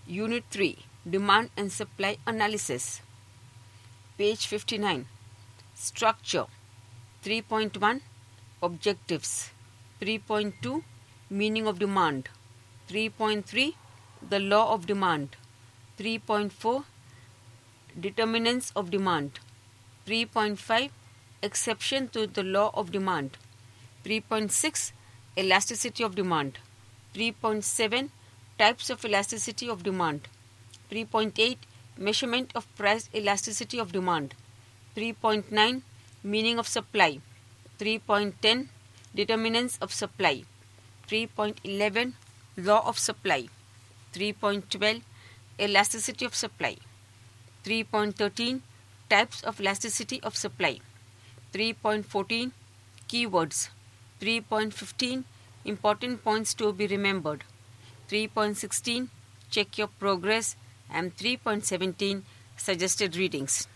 Unit 3, Demand and Supply Analysis. Page 59. Structure. 3.1, Objectives. 3.2, Meaning of demand. 3.3, The law of demand. 3.4, Determinants of demand. 3.5, Exception to the law of demand. 3.6, Elasticity of demand. 3.7, Types of elasticity of demand. 3.8, Measurement of price elasticity of demand. 3.9, Meaning of supply. 3.10, Determinants of supply. 3.11, Law of supply. 3.12, Elasticity of supply. 3.13, Types of elasticity of supply. 3.14, Keywords. 3.15, Important points to be remembered. 3.16, Check your progress. And 3.17, Suggested readings.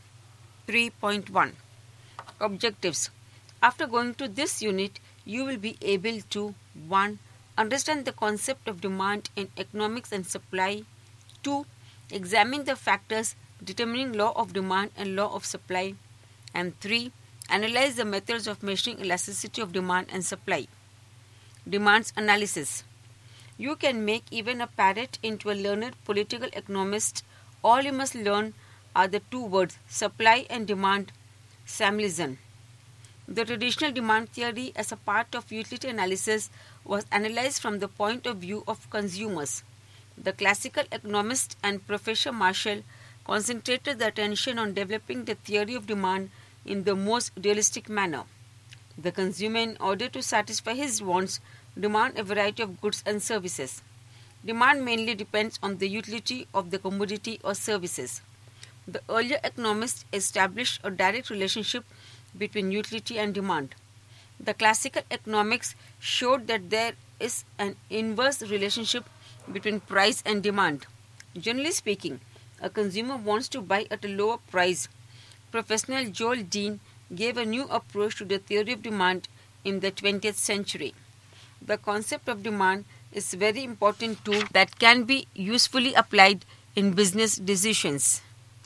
3.1, Objectives. After going to this unit, you will be able to 1. Understand the concept of demand in economics and supply. 2. Examine the factors determining law of demand and law of supply. And 3. Analyze the methods of measuring elasticity of demand and supply. Demands analysis. You can make even a parrot into a learned political economist. All you must learn are the two words, supply and demand. Samuelson. The traditional demand theory as a part of utility analysis was analyzed from the point of view of consumers. The classical economist and Professor Marshall concentrated the attention on developing the theory of demand in the most realistic manner. The consumer, in order to satisfy his wants, demand a variety of goods and services. Demand mainly depends on the utility of the commodity or services. The earlier economists established a direct relationship between utility and demand. The classical economics showed that there is an inverse relationship between price and demand. Generally speaking, a consumer wants to buy at a lower price. Professor Joel Dean gave a new approach to the theory of demand in the 20th century. The concept of demand is a very important tool that can be usefully applied in business decisions.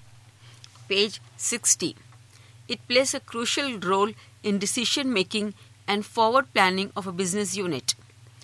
Page 60. It plays a crucial role in decision making and forward planning of a business unit.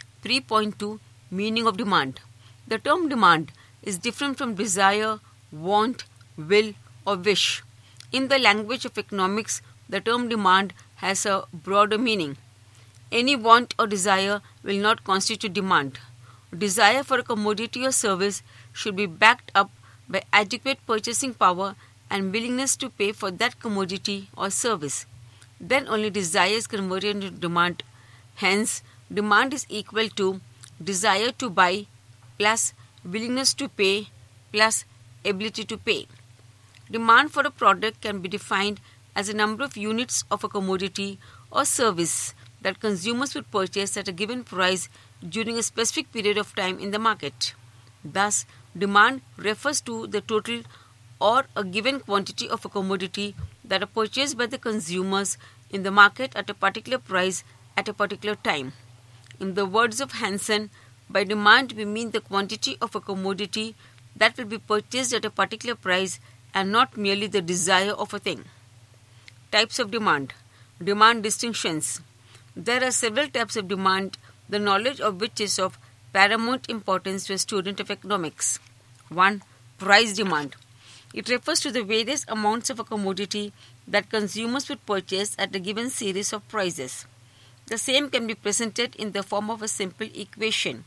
3.2, Meaning of demand. The term demand is different from desire, want, will, or wish. In the language of economics, the term demand has a broader meaning. Any want or desire will not constitute demand. Desire for a commodity or service should be backed up by adequate purchasing power and willingness to pay for that commodity or service. Then only desire is converted into demand. Hence, demand is equal to desire to buy plus willingness to pay plus ability to pay. Demand for a product can be defined as a number of units of a commodity or service that consumers would purchase at a given price during a specific period of time in the market. Thus, demand refers to the total or a given quantity of a commodity that are purchased by the consumers in the market at a particular price at a particular time. In the words of Hansen, by demand we mean the quantity of a commodity that will be purchased at a particular price and not merely the desire of a thing. Types of demand. Demand distinctions. There are several types of demand, the knowledge of which is of paramount importance to a student of economics. 1. Price demand. It refers to the various amounts of a commodity that consumers would purchase at a given series of prices. The same can be presented in the form of a simple equation.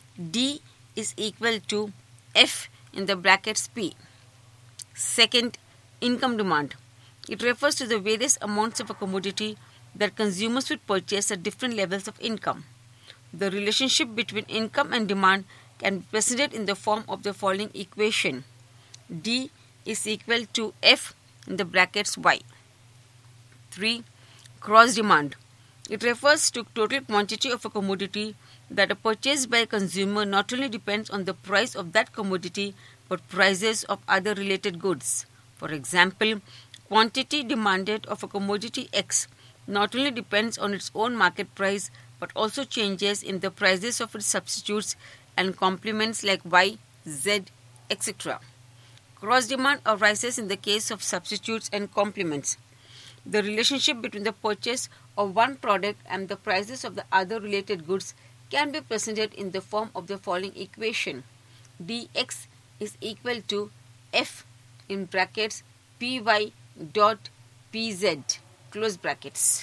D is equal to F in the brackets P. Second, income demand. It refers to the various amounts of a commodity that consumers would purchase at different levels of income. The relationship between income and demand can be presented in the form of the following equation. D is equal to F in the brackets Y. 3. Gross demand. It refers to total quantity of a commodity that are purchased by a consumer not only depends on the price of that commodity but prices of other related goods. For example, quantity demanded of a commodity X not only depends on its own market price but also changes in the prices of its substitutes and complements like Y, Z, etc. Cross-demand arises in the case of substitutes and complements. The relationship between the purchase of one product and the prices of the other related goods can be presented in the form of the following equation. dx is equal to f in brackets py dot pz close brackets.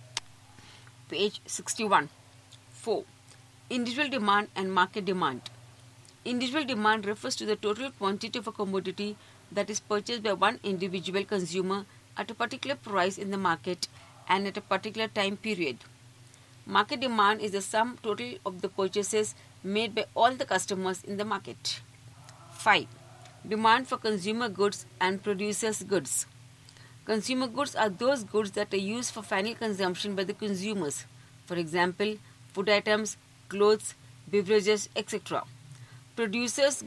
Page 61. 4. Individual demand and market demand. Individual demand refers to the total quantity of a commodity that is purchased by one individual consumer at a particular price in the market and at a particular time period. Market demand is the sum total of the purchases made by all the customers in the market. 5. Demand for consumer goods and producers' goods. Consumer goods are those goods that are used for final consumption by the consumers. For example, food items, clothes, beverages, etc. Producers'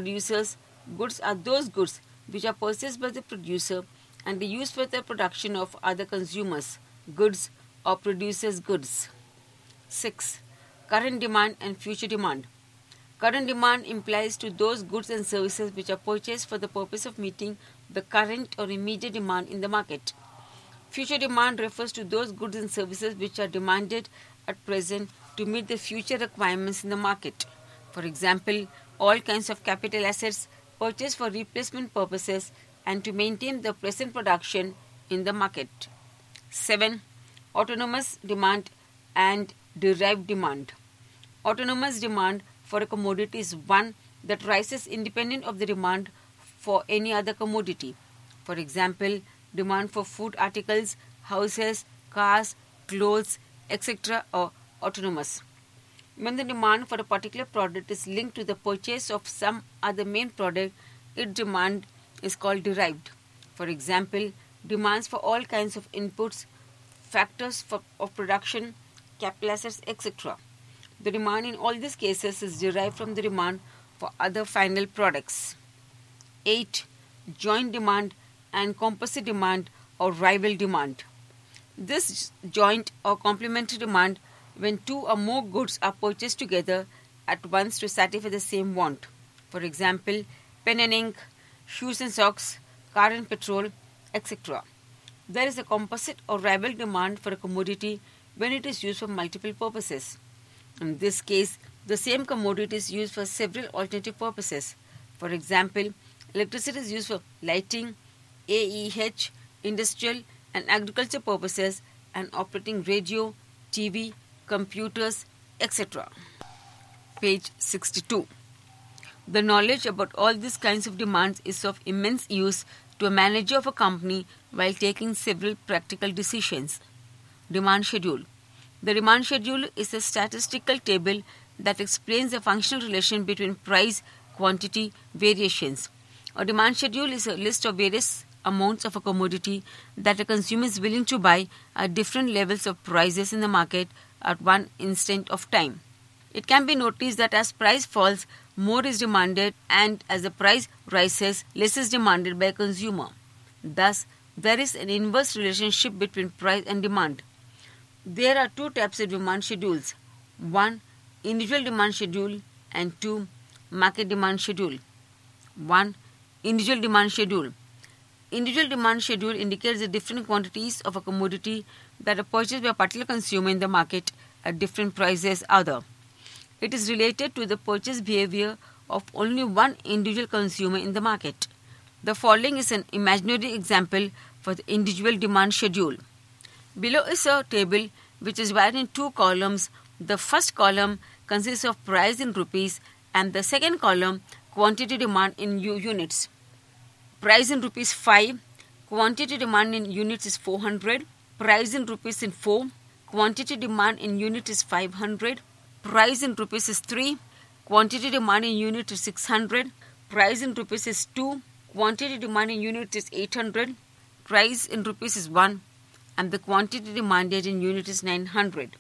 goods are those goods which are purchased by the producer and are used for the production of other consumers' goods or producers' goods. 6. Current demand and future demand. Current demand implies to those goods and services which are purchased for the purpose of meeting the current or immediate demand in the market. Future demand refers to those goods and services which are demanded at present to meet the future requirements in the market. For example, all kinds of capital assets purchased for replacement purposes and to maintain the present production in the market. 7. Autonomous demand and derived demand. Autonomous demand for a commodity is one that rises independent of the demand for any other commodity. For example, demand for food articles, houses, cars, clothes, etc. are autonomous. When the demand for a particular product is linked to the purchase of some other main product, its demand is called derived. For example, demands for all kinds of inputs, factors of production, capital assets, etc. The demand in all these cases is derived from the demand for other final products. 8. Joint demand and composite demand or rival demand. This joint or complementary demand when two or more goods are purchased together at once to satisfy the same want. For example, pen and ink, shoes and socks, car and petrol, etc. There is a composite or rival demand for a commodity when it is used for multiple purposes. In this case, the same commodity is used for several alternative purposes. For example, electricity is used for lighting, AEH, industrial and agriculture purposes, and operating radio, TV, computers, etc. Page 62. The knowledge about all these kinds of demands is of immense use to a manager of a company while taking several practical decisions. Demand schedule. The demand schedule is a statistical table that explains the functional relation between price, quantity, variations. A demand schedule is a list of various amounts of a commodity that a consumer is willing to buy at different levels of prices in the market at one instant of time. It can be noticed that as price falls, more is demanded, and as the price rises, less is demanded by a consumer. Thus, there is an inverse relationship between price and demand. There are two types of demand schedules. 1. Individual demand schedule, and 2. Market demand schedule. 1. Individual demand schedule. Individual demand schedule indicates the different quantities of a commodity that are purchased by a particular consumer in the market at different prices other. It is related to the purchase behavior of only one individual consumer in the market. The following is an imaginary example for the individual demand schedule. Below is a table which is divided in two columns. The first column consists of price in rupees and the second column quantity demand in units. Price in rupees 5, quantity demand in units is 400, price in rupees in 4, quantity demand in units is 500, price in rupees is 3, quantity demand in units is 600, price in rupees is 2, quantity demand in units is 800, price in rupees is 1, and the quantity demanded in units is 900.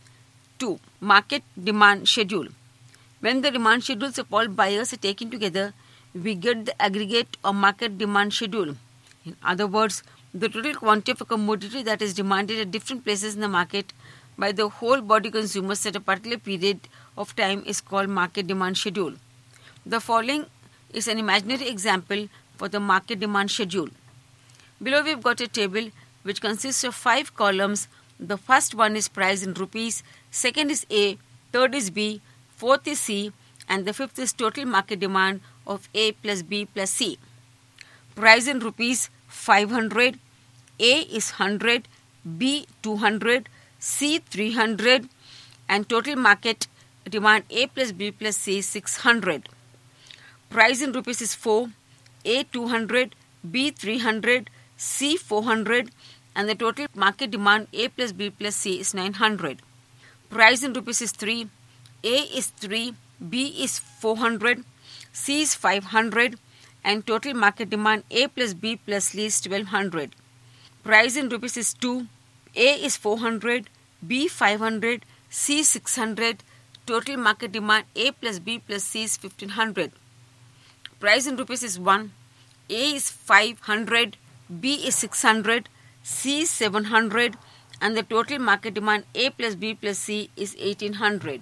2. Market demand schedule. When the demand schedules of all buyers are taken together, we get the aggregate or market demand schedule. In other words, the total quantity of a commodity that is demanded at different places in the market by the whole body consumers at a particular period of time is called market demand schedule. The following is an imaginary example for the market demand schedule. Below we've got a table which consists of 5 columns. The first one is price in rupees, second is A, third is B, fourth is C, and the fifth is total market demand of A plus B plus C. Price in rupees 500, A is 100, B 200, C 300, and total market demand A plus B plus C 600. Price in rupees is 4, A 200, B 300, C 400, and the total market demand A plus B plus C is 900. Price in rupees is 3, A is 3, B is 400, C is 500, and total market demand A plus B plus C is 1200. Price in rupees is 2, A is 400, B 500, C 600, total market demand A plus B plus C is 1500. Price in rupees is 1, A is 500, B is 600, C is 700, and the total market demand A plus B plus C is 1800.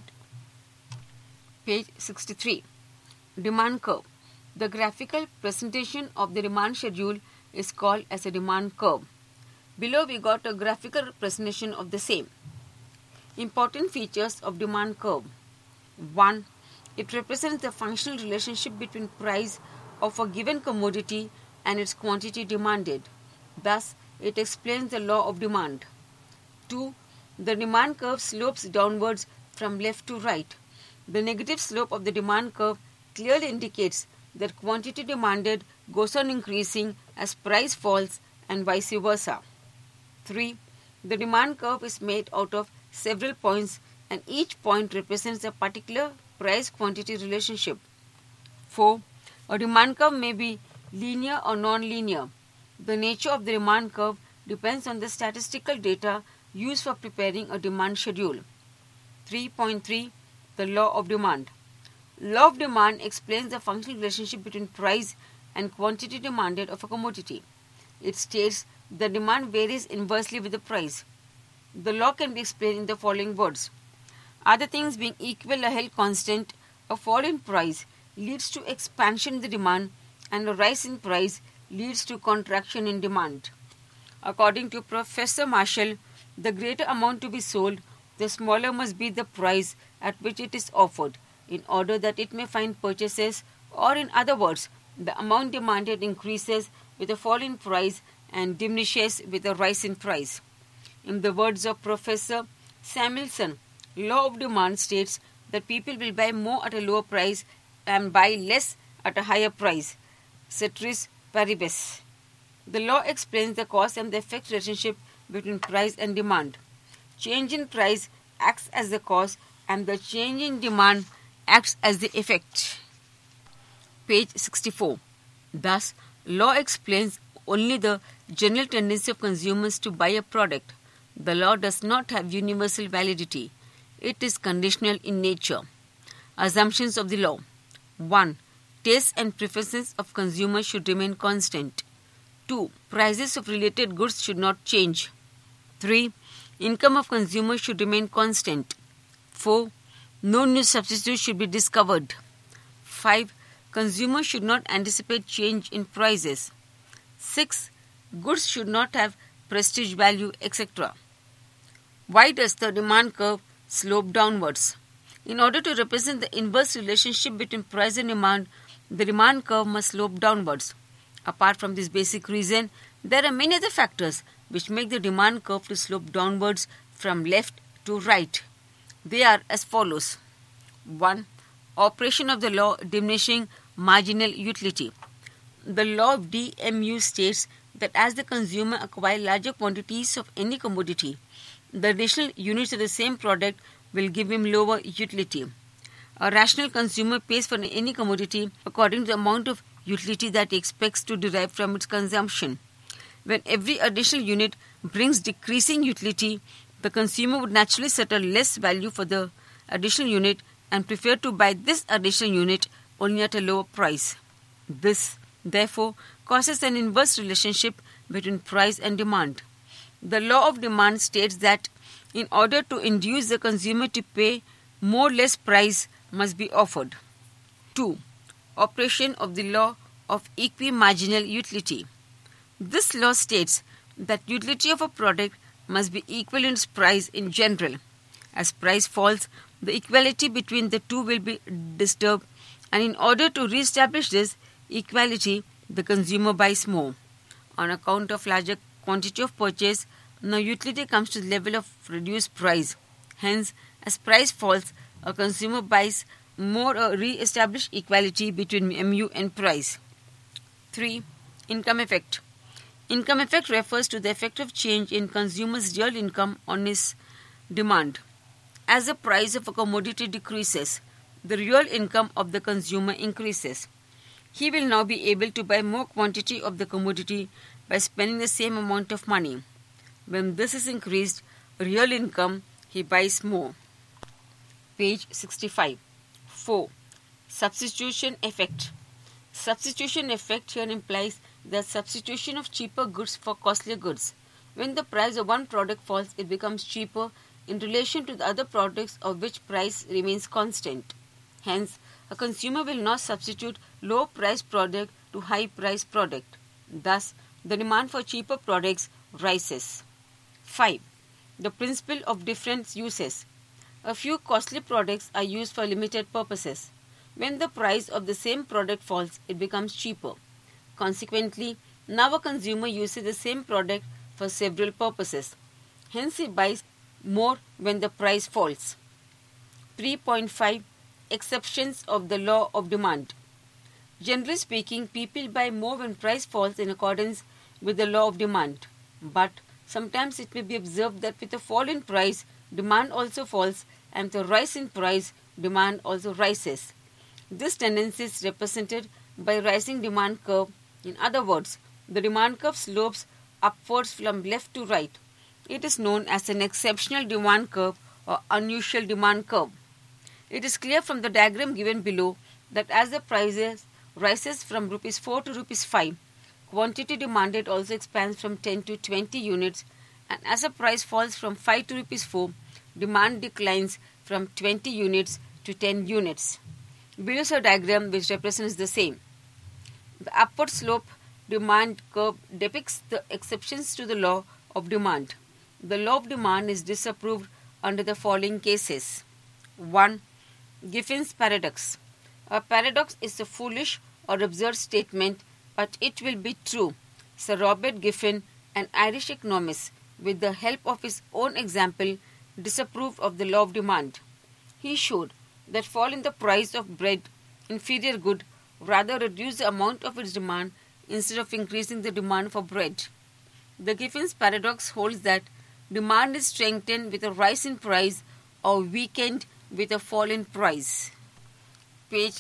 Page 63. Demand curve. The graphical presentation of the demand schedule is called as a demand curve. Below we got a graphical presentation of the same. Important features of demand curve. 1. It represents the functional relationship between price of a given commodity and its quantity demanded. Thus, it explains the law of demand. 2. The demand curve slopes downwards from left to right. The negative slope of the demand curve clearly indicates that quantity demanded goes on increasing as price falls and vice versa. 3. The demand curve is made out of several points and each point represents a particular price-quantity relationship. 4. A demand curve may be linear or non-linear. The nature of the demand curve depends on the statistical data used for preparing a demand schedule. 3.3. The law of demand. Law of demand explains the functional relationship between price and quantity demanded of a commodity. It states that demand varies inversely with the price. The law can be explained in the following words. Other things being equal or held constant, a fall in price leads to expansion in the demand and a rise in price leads to contraction in demand. According to Professor Marshall, the greater amount to be sold, the smaller must be the price at which it is offered, in order that it may find purchasers, or in other words, the amount demanded increases with a fall in price and diminishes with a rise in price. In the words of Professor Samuelson, law of demand states that people will buy more at a lower price and buy less at a higher price. Ceteris paribus. The law explains the cause and the effect relationship between price and demand. Change in price acts as the cause and the change in demand acts as the effect. Page 64. Thus, law explains only the general tendency of consumers to buy a product. The law does not have universal validity. It is conditional in nature. Assumptions of the law. 1. Tastes and preferences of consumers should remain constant. 2. Prices of related goods should not change. 3. Income of consumers should remain constant. 4. No new substitutes should be discovered. 5. Consumers should not anticipate change in prices. 6. Goods should not have prestige value, etc. Why does the demand curve slope downwards? In order to represent the inverse relationship between price and demand, the demand curve must slope downwards. Apart from this basic reason, there are many other factors which make the demand curve to slope downwards from left to right. They are as follows. 1. Operation of the law diminishing marginal utility. The law of DMU states that as the consumer acquires larger quantities of any commodity, the additional units of the same product will give him lower utility. A rational consumer pays for any commodity according to the amount of utility that he expects to derive from its consumption. When every additional unit brings decreasing utility, the consumer would naturally settle less value for the additional unit and prefer to buy this additional unit only at a lower price. This, therefore, causes an inverse relationship between price and demand. The law of demand states that in order to induce the consumer to pay more or less price must be offered. 2. operation of the law of equimarginal utility. This law states that utility of a product must be equal in its price in general. As price falls, the equality between the two will be disturbed, and in order to re-establish this equality, the consumer buys more. On account of larger quantity of purchase, now utility comes to the level of reduced price. Hence, as price falls, a consumer buys more, a re-established equality between MU and price. 3. Income effect. Income effect refers to the effect of change in consumer's real income on his demand. As the price of a commodity decreases, the real income of the consumer increases. He will now be able to buy more quantity of the commodity by spending the same amount of money. When this is increased, real income, he buys more. Page 65. 4. Substitution effect. Substitution effect here implies the substitution of cheaper goods for costlier goods. When the price of one product falls, it becomes cheaper in relation to the other products of which price remains constant. Hence, a consumer will not substitute low-priced product to high-priced product. Thus, the demand for cheaper products rises. 5. The principle of different uses. A few costly products are used for limited purposes. When the price of the same product falls, it becomes cheaper. Consequently, now a consumer uses the same product for several purposes. Hence, he buys more when the price falls. 3.5. Exceptions of the law of demand. Generally speaking, people buy more when price falls in accordance with the law of demand. But sometimes it may be observed that with a fall in price, demand also falls, and with a rise in price, demand also rises. This tendency is represented by a rising demand curve. In other words, the demand curve slopes upwards from left to right. It is known as an exceptional demand curve or unusual demand curve. It is clear from the diagram given below that as the price rises from Rs 4 to Rs 5, quantity demanded also expands from 10 to 20 units, and as the price falls from 5 to Rs 4, demand declines from 20 units to 10 units. Below is a diagram which represents the same. The upward slope demand curve depicts the exceptions to the law of demand. The law of demand is disapproved under the following cases. 1. Giffin's paradox. A paradox is a foolish or absurd statement, but it will be true. Sir Robert Giffin, an Irish economist, with the help of his own example, disapproved of the law of demand. He showed that fall in the price of bread, inferior good, rather reduced the amount of its demand instead of increasing the demand for bread. The Giffin's paradox holds that demand is strengthened with a rise in price or weakened with a fall in price. Page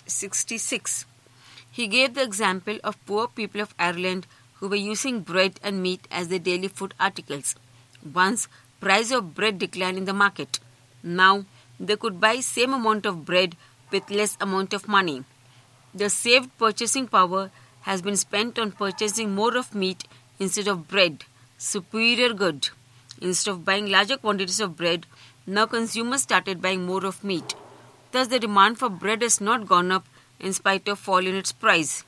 66. He gave the example of poor people of Ireland who were using bread and meat as their daily food articles. Once, price of bread declined in the market. Now, they could buy same amount of bread with less amount of money. The saved purchasing power has been spent on purchasing more of meat instead of bread, superior good. Instead of buying larger quantities of bread, now consumers started buying more of meat. Thus, the demand for bread has not gone up in spite of fall in its price.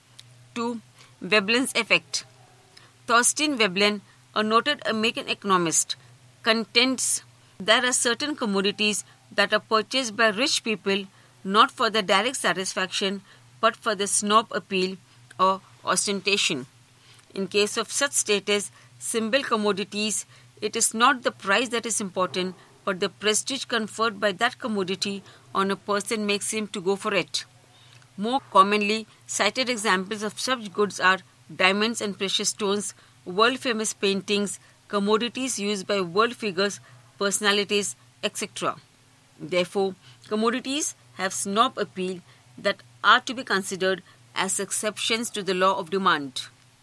2. Veblen's effect. Thorstein Veblen, a noted American economist, contends there are certain commodities that are purchased by rich people not for the direct satisfaction but for the snob appeal or ostentation. In case of such status symbol commodities, it is not the price that is important, but the prestige conferred by that commodity on a person makes him to go for it. More commonly cited examples of such goods are diamonds and precious stones, world-famous paintings, commodities used by world figures, personalities, etc. Therefore, commodities have snob appeal that are to be considered as exceptions to the law of demand.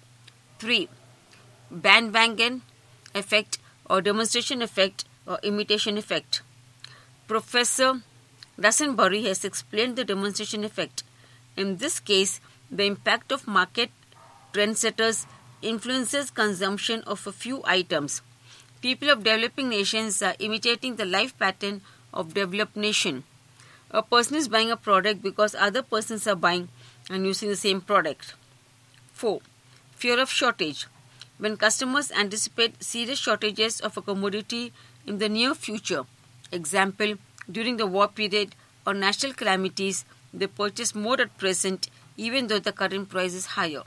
3. Bandwagon effect or demonstration effect or imitation effect. Professor Rassenbury has explained the demonstration effect. In this case, the impact of market trendsetters influences consumption of a few items. People of developing nations are imitating the life pattern of developed nation. A person is buying a product because other persons are buying, and using the same product. 4. Fear of shortage. When customers anticipate serious shortages of a commodity in the near future, example, during the war period or natural calamities, they purchase more at present even though the current price is higher.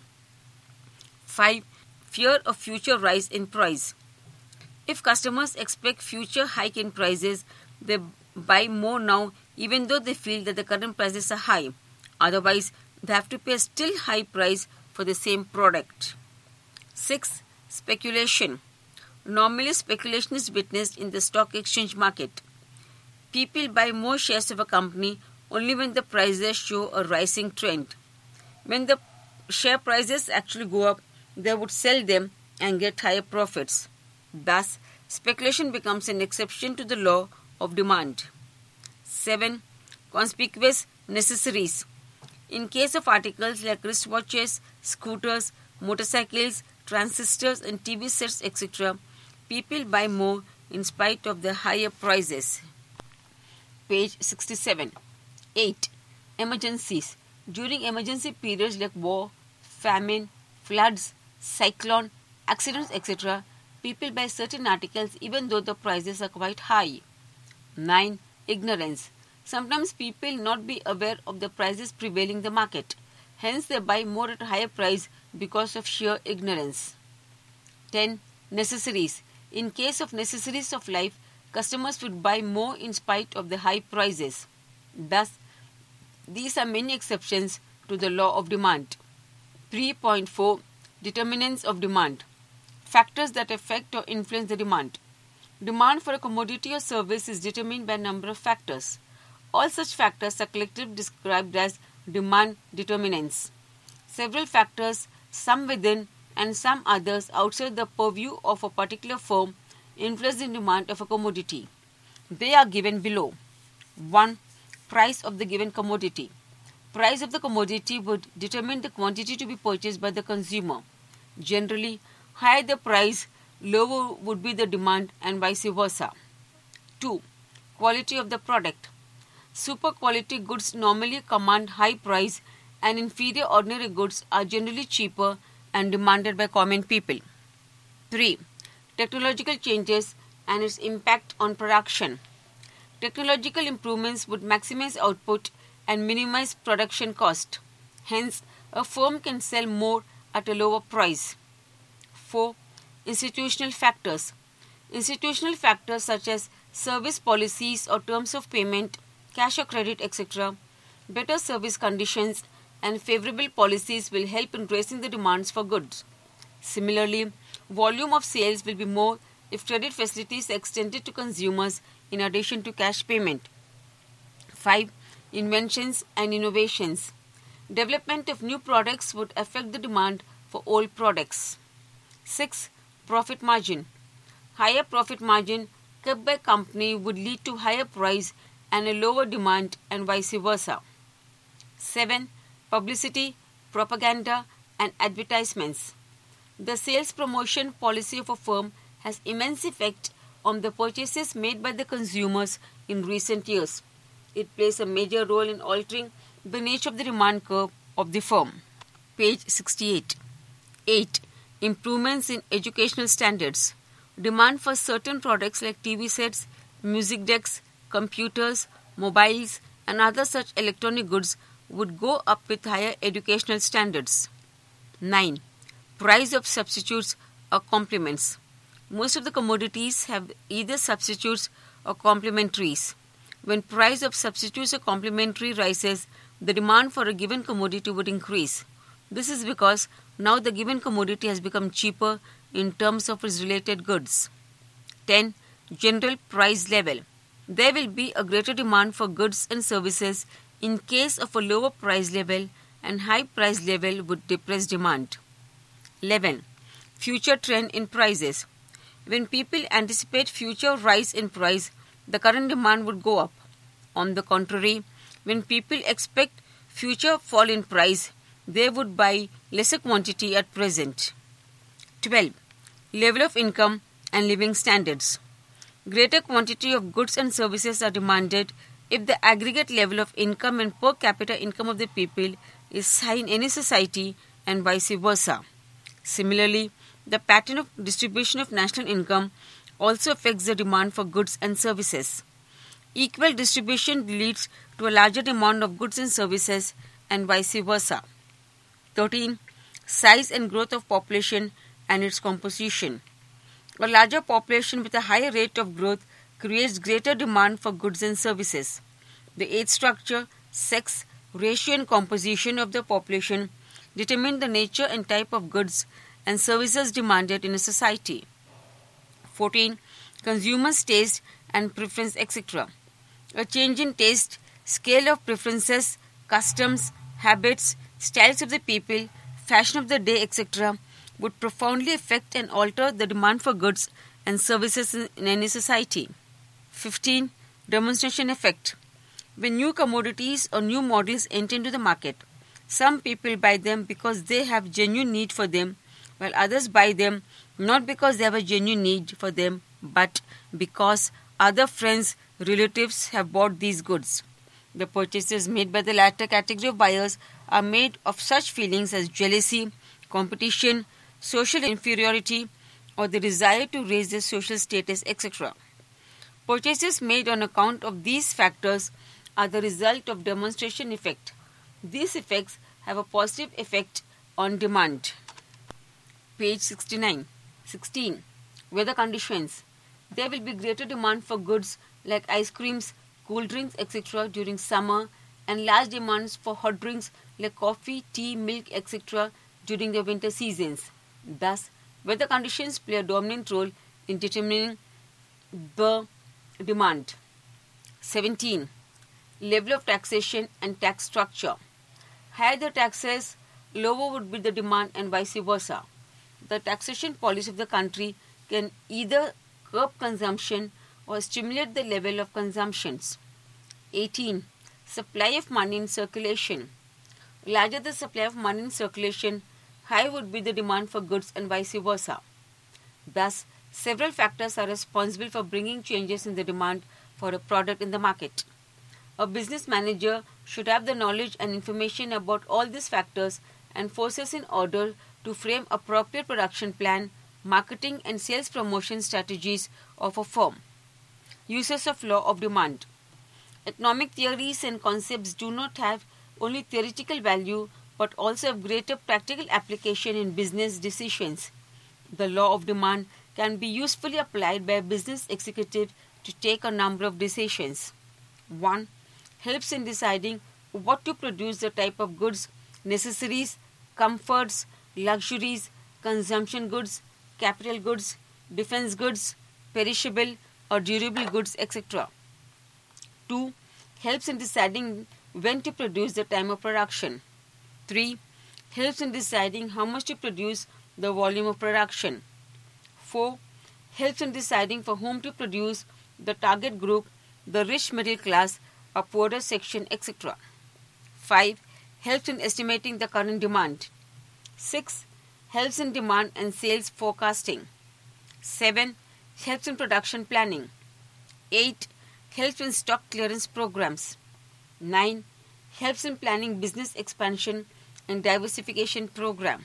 5. Fear of future rise in price. If customers expect future hike in prices, they buy more now even though they feel that the current prices are high. Otherwise, they have to pay a still high price for the same product. 6. Speculation. Normally, speculation is witnessed in the stock exchange market. People buy more shares of a company only when the prices show a rising trend. When the share prices actually go up, they would sell them and get higher profits. Thus, speculation becomes an exception to the law of demand. 7. Conspicuous necessaries. In case of articles like wristwatches, scooters, motorcycles, transistors and TV sets, etc., people buy more in spite of the higher prices. Page 67. 8. Emergencies. During emergency periods like war, famine, floods, cyclone, accidents, etc., people buy certain articles even though the prices are quite high. 9. Ignorance. Sometimes people not be aware of the prices prevailing in the market. Hence, they buy more at a higher price because of sheer ignorance. 10. Necessaries. In case of necessaries of life, customers would buy more in spite of the high prices. Thus, these are many exceptions to the law of demand. 3.4. Determinants of demand. Factors that affect or influence the demand. Demand for a commodity or service is determined by a number of factors. All such factors are collectively described as demand determinants. Several factors, some within and some others outside the purview of a particular firm, influence the demand of a commodity. They are given below. 1. Price of the given commodity. Price of the commodity would determine the quantity to be purchased by the consumer. Generally, higher the price, lower would be the demand and vice versa. 2. Quality of the product. Super quality goods normally command high price and inferior ordinary goods are generally cheaper and demanded by common people. 3. Technological changes and its impact on production. Technological improvements would maximize output and minimize production cost. Hence, a firm can sell more at a lower price. 4. Institutional factors. Institutional factors such as service policies or terms of payment, cash or credit, etc., better service conditions and favorable policies will help in raising the demands for goods. Similarly, volume of sales will be more if credit facilities are extended to consumers in addition to cash payment. 5. Inventions and innovations. Development of new products would affect the demand for old products. 6. Profit margin. Higher profit margin kept by company would lead to higher price and a lower demand and vice versa. 7. Publicity, propaganda and advertisements. The sales promotion policy of a firm has immense effect on the purchases made by the consumers in recent years. It plays a major role in altering the nature of the demand curve of the firm. Page 68. 8. Improvements in educational standards. Demand for certain products like TV sets, music decks, computers, mobiles, and other such electronic goods would go up with higher educational standards. 9. Price of substitutes or complements. Most of the commodities have either substitutes or complementaries. When price of substitutes or complementary rises, the demand for a given commodity would increase. This is because now the given commodity has become cheaper in terms of its related goods. 10. General price level. There will be a greater demand for goods and services in case of a lower price level, and high price level would depress demand. 11. Future trend in prices. When people anticipate future rise in price, the current demand would go up. On the contrary, when people expect future fall in price, they would buy lesser quantity at present. 12. Level of income and living standards. Greater quantity of goods and services are demanded if the aggregate level of income and per capita income of the people is high in any society and vice versa. Similarly, the pattern of distribution of national income also affects the demand for goods and services. Equal distribution leads to a larger demand of goods and services and vice versa. 13. Size and growth of population and its composition. A larger population with a higher rate of growth creates greater demand for goods and services. The age structure, sex, ratio and composition of the population determine the nature and type of goods and services demanded in a society. 14. Consumers' taste and preference, etc. A change in taste, scale of preferences, customs, habits, styles of the people, fashion of the day, etc. would profoundly affect and alter the demand for goods and services in any society. 15. Demonstration effect. When new commodities or new models enter into the market, some people buy them because they have genuine need for them, while others buy them not because they have a genuine need for them, but because other friends, relatives have bought these goods. The purchases made by the latter category of buyers are made of such feelings as jealousy, competition, social inferiority, or the desire to raise their social status, etc. Purchases made on account of these factors are the result of demonstration effect. These effects have a positive effect on demand. Page 69. 16. Weather conditions. There will be greater demand for goods like ice creams, cool drinks, etc. during summer, and large demands for hot drinks like coffee, tea, milk, etc. during the winter seasons. Thus, weather conditions play a dominant role in determining the demand. 17. Level of taxation and tax structure. Higher the taxes, lower would be the demand and vice versa. The taxation policy of the country can either curb consumption or stimulate the level of consumptions. 18. Supply of money in circulation. Larger the supply of money in circulation, high would be the demand for goods and vice versa. Thus, several factors are responsible for bringing changes in the demand for a product in the market. A business manager should have the knowledge and information about all these factors and forces in order to frame appropriate production plan, marketing and sales promotion strategies of a firm. Uses of law of demand. Economic theories and concepts do not have only theoretical value but also have greater practical application in business decisions. The law of demand can be usefully applied by a business executive to take a number of decisions. 1. Helps in deciding what to produce, the type of goods, necessaries, comforts, luxuries, consumption goods, capital goods, defense goods, perishable or durable goods, etc. 2. Helps in deciding when to produce, the time of production. 3. Helps in deciding how much to produce, the volume of production. 4. Helps in deciding for whom to produce, the target group, the rich middle class, a poorer section, etc. 5. Helps in estimating the current demand. 6. Helps in demand and sales forecasting. 7. Helps in production planning. 8. Helps in stock clearance programs. 9. Helps in planning business expansion and diversification program.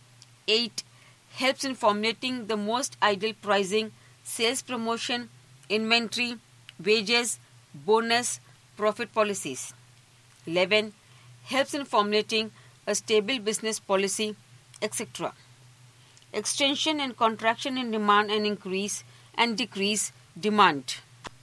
8. Helps in formulating the most ideal pricing, sales promotion, inventory, wages, bonus, profit policies. 11. Helps in formulating a stable business policy, etc. Extension and contraction in demand and increase and decrease demand.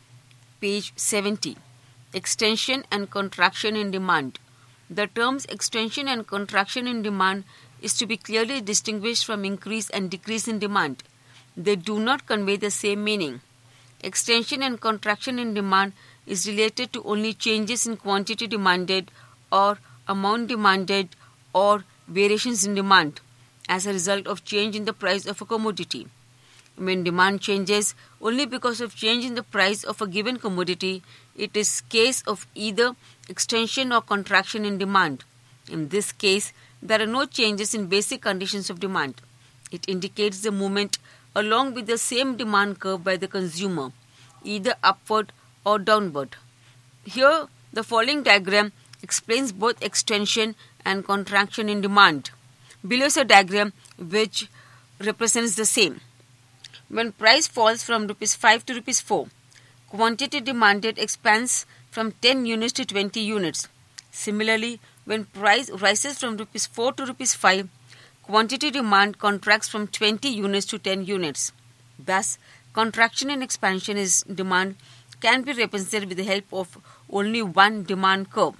Page 70. Extension and contraction in demand. The terms extension and contraction in demand is to be clearly distinguished from increase and decrease in demand. They do not convey the same meaning. Extension and contraction in demand is related to only changes in quantity demanded or amount demanded or variations in demand as a result of change in the price of a commodity. When demand changes only because of change in the price of a given commodity, it is case of either extension or contraction in demand. In this case, there are no changes in basic conditions of demand. It indicates the movement along with the same demand curve by the consumer, either upward or downward. Here, the following diagram explains both extension and contraction in demand. Below is a diagram which represents the same. When price falls from Rs 5 to Rs 4, quantity demanded expands from 10 units to 20 units. Similarly, when price rises from Rs 4 to Rs 5, quantity demand contracts from 20 units to 10 units. Thus, contraction and expansion in demand can be represented with the help of only one demand curve.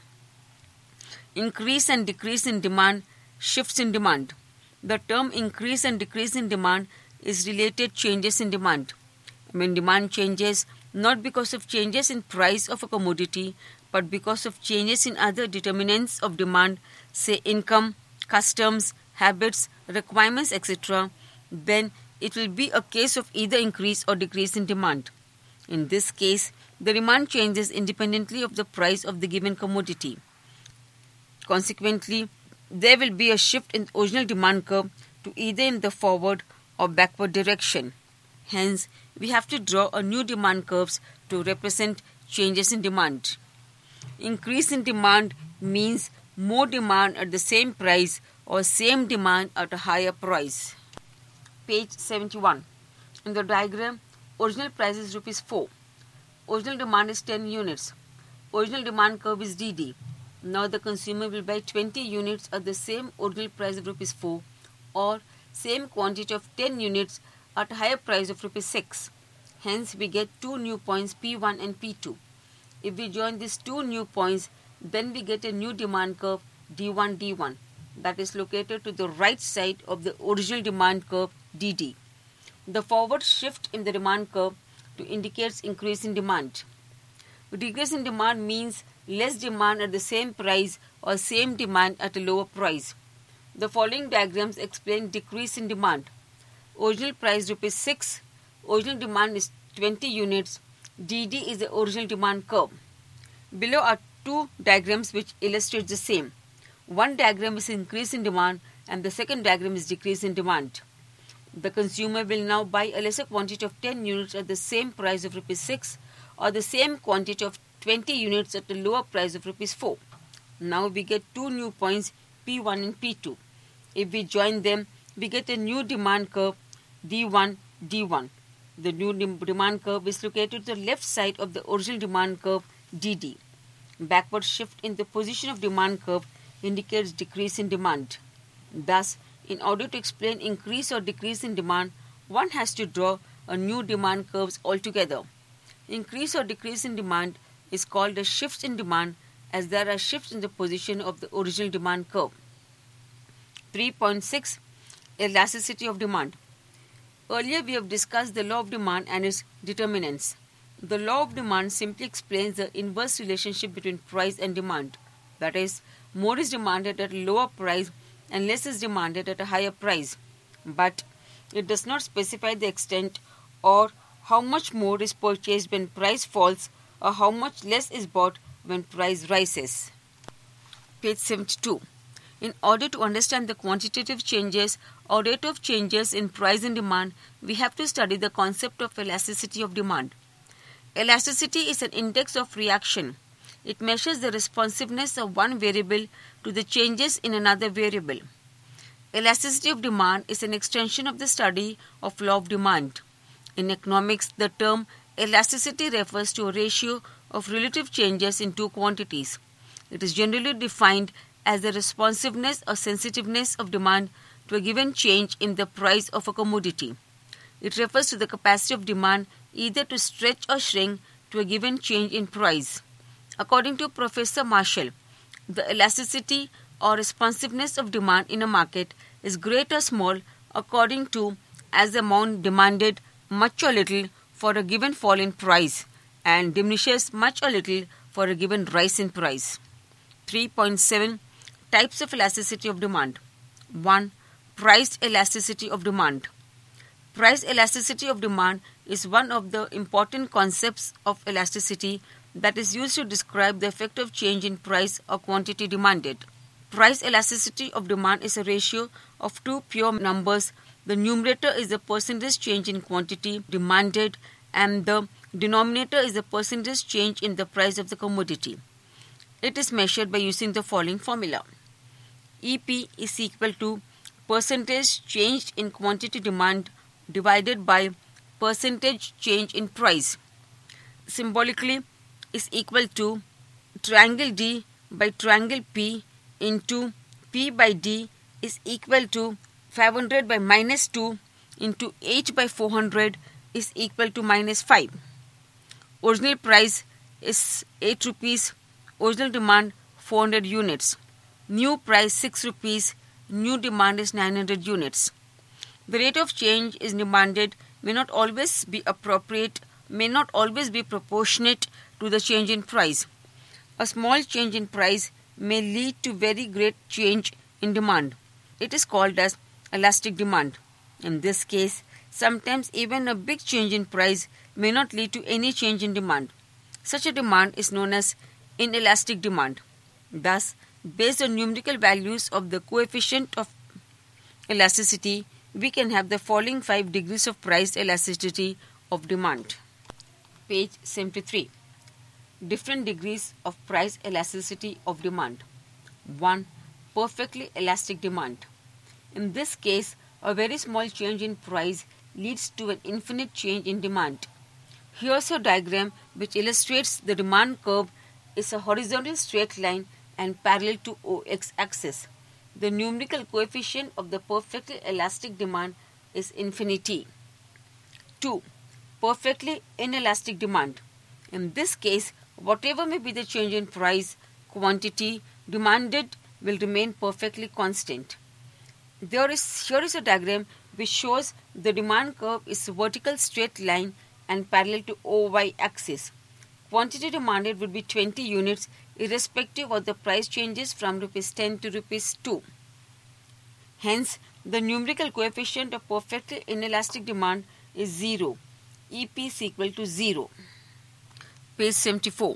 Increase and decrease in demand, shifts in demand. The term increase and decrease in demand is related changes in demand. When demand changes, not because of changes in price of a commodity, but because of changes in other determinants of demand, say income, customs, habits, requirements, etc., then it will be a case of either increase or decrease in demand. In this case, the demand changes independently of the price of the given commodity. Consequently, there will be a shift in the original demand curve to either in the forward or backward direction. Hence, we have to draw a new demand curves to represent changes in demand. Increase in demand means more demand at the same price or same demand at a higher price. Page 71. In the diagram, original price is Rs 4. Original demand is 10 units. Original demand curve is DD. Now the consumer will buy 20 units at the same original price of Rs 4 or same quantity of 10 units at a higher price of Rs 6. Hence, we get two new points P1 and P2. If we join these two new points, then we get a new demand curve D1 that is located to the right side of the original demand curve DD. The forward shift in the demand curve to indicates increase in demand. Decrease in demand means less demand at the same price or same demand at a lower price. The following diagrams explain decrease in demand. Original price Rs 6, original demand is 20 units, DD is the original demand curve. Below are two diagrams which illustrate the same. One diagram is increase in demand and the second diagram is decrease in demand. The consumer will now buy a lesser quantity of 10 units at the same price of Rs 6 or the same quantity of 20 units at a lower price of Rs 4. Now we get two new points P1 and P2. If we join them, we get a new demand curve D1. The new demand curve is located to the left side of the original demand curve DD. Backward shift in the position of demand curve indicates decrease in demand. Thus, in order to explain increase or decrease in demand, one has to draw a new demand curves altogether. Increase or decrease in demand is called a shift in demand as there are shifts in the position of the original demand curve. 3.6 Elasticity of demand. Earlier we have discussed the law of demand and its determinants. The law of demand simply explains the inverse relationship between price and demand. That is, more is demanded at a lower price and less is demanded at a higher price. But it does not specify the extent or how much more is purchased when price falls or how much less is bought when price rises. Page 72. In order to understand the quantitative changes or rate of changes in price and demand, we have to study the concept of elasticity of demand. Elasticity is an index of reaction. It measures the responsiveness of one variable to the changes in another variable. Elasticity of demand is an extension of the study of law of demand. In economics, the term elasticity refers to a ratio of relative changes in two quantities. It is generally defined as the responsiveness or sensitiveness of demand to a given change in the price of a commodity. It refers to the capacity of demand either to stretch or shrink to a given change in price. According to Professor Marshall, the elasticity or responsiveness of demand in a market is great or small according to as the amount demanded much or little for a given fall in price and diminishes much or little for a given rise in price. 3.7 Types of elasticity of demand. 1. Price elasticity of demand. Price elasticity of demand is one of the important concepts of elasticity that is used to describe the effect of change in price or quantity demanded. Price elasticity of demand is a ratio of two pure numbers. The numerator is the percentage change in quantity demanded and the denominator is the percentage change in the price of the commodity. It is measured by using the following formula. EP is equal to percentage change in quantity demand divided by percentage change in price. Symbolically is equal to triangle D by triangle P into P by D is equal to 500 by minus 2 into H by 400 is equal to minus 5. Original price is 8 rupees, original demand 400 units. New price 6 rupees, new demand is 900 units. The rate of change is demanded may not always be appropriate, may not always be proportionate to the change in price. A small change in price may lead to very great change in demand. It is called as elastic demand. In this case, sometimes even a big change in price may not lead to any change in demand. Such a demand is known as inelastic demand. Thus, based on numerical values of the coefficient of elasticity, we can have the following 5 degrees of price elasticity of demand. Page 73. Different degrees of price elasticity of demand. 1. Perfectly elastic demand. In this case, a very small change in price leads to an infinite change in demand. Here's a diagram which illustrates the demand curve is a horizontal straight line and parallel to OX axis. The numerical coefficient of the perfectly elastic demand is infinity. 2. Perfectly inelastic demand. In this case, whatever may be the change in price, quantity demanded will remain perfectly constant. Here is a diagram which shows the demand curve is a vertical straight line and parallel to OY axis. Quantity demanded would be 20 units irrespective of the price changes from Rs 10 to Rs 2. Hence, the numerical coefficient of perfectly inelastic demand is 0. EP is equal to 0. Page 74.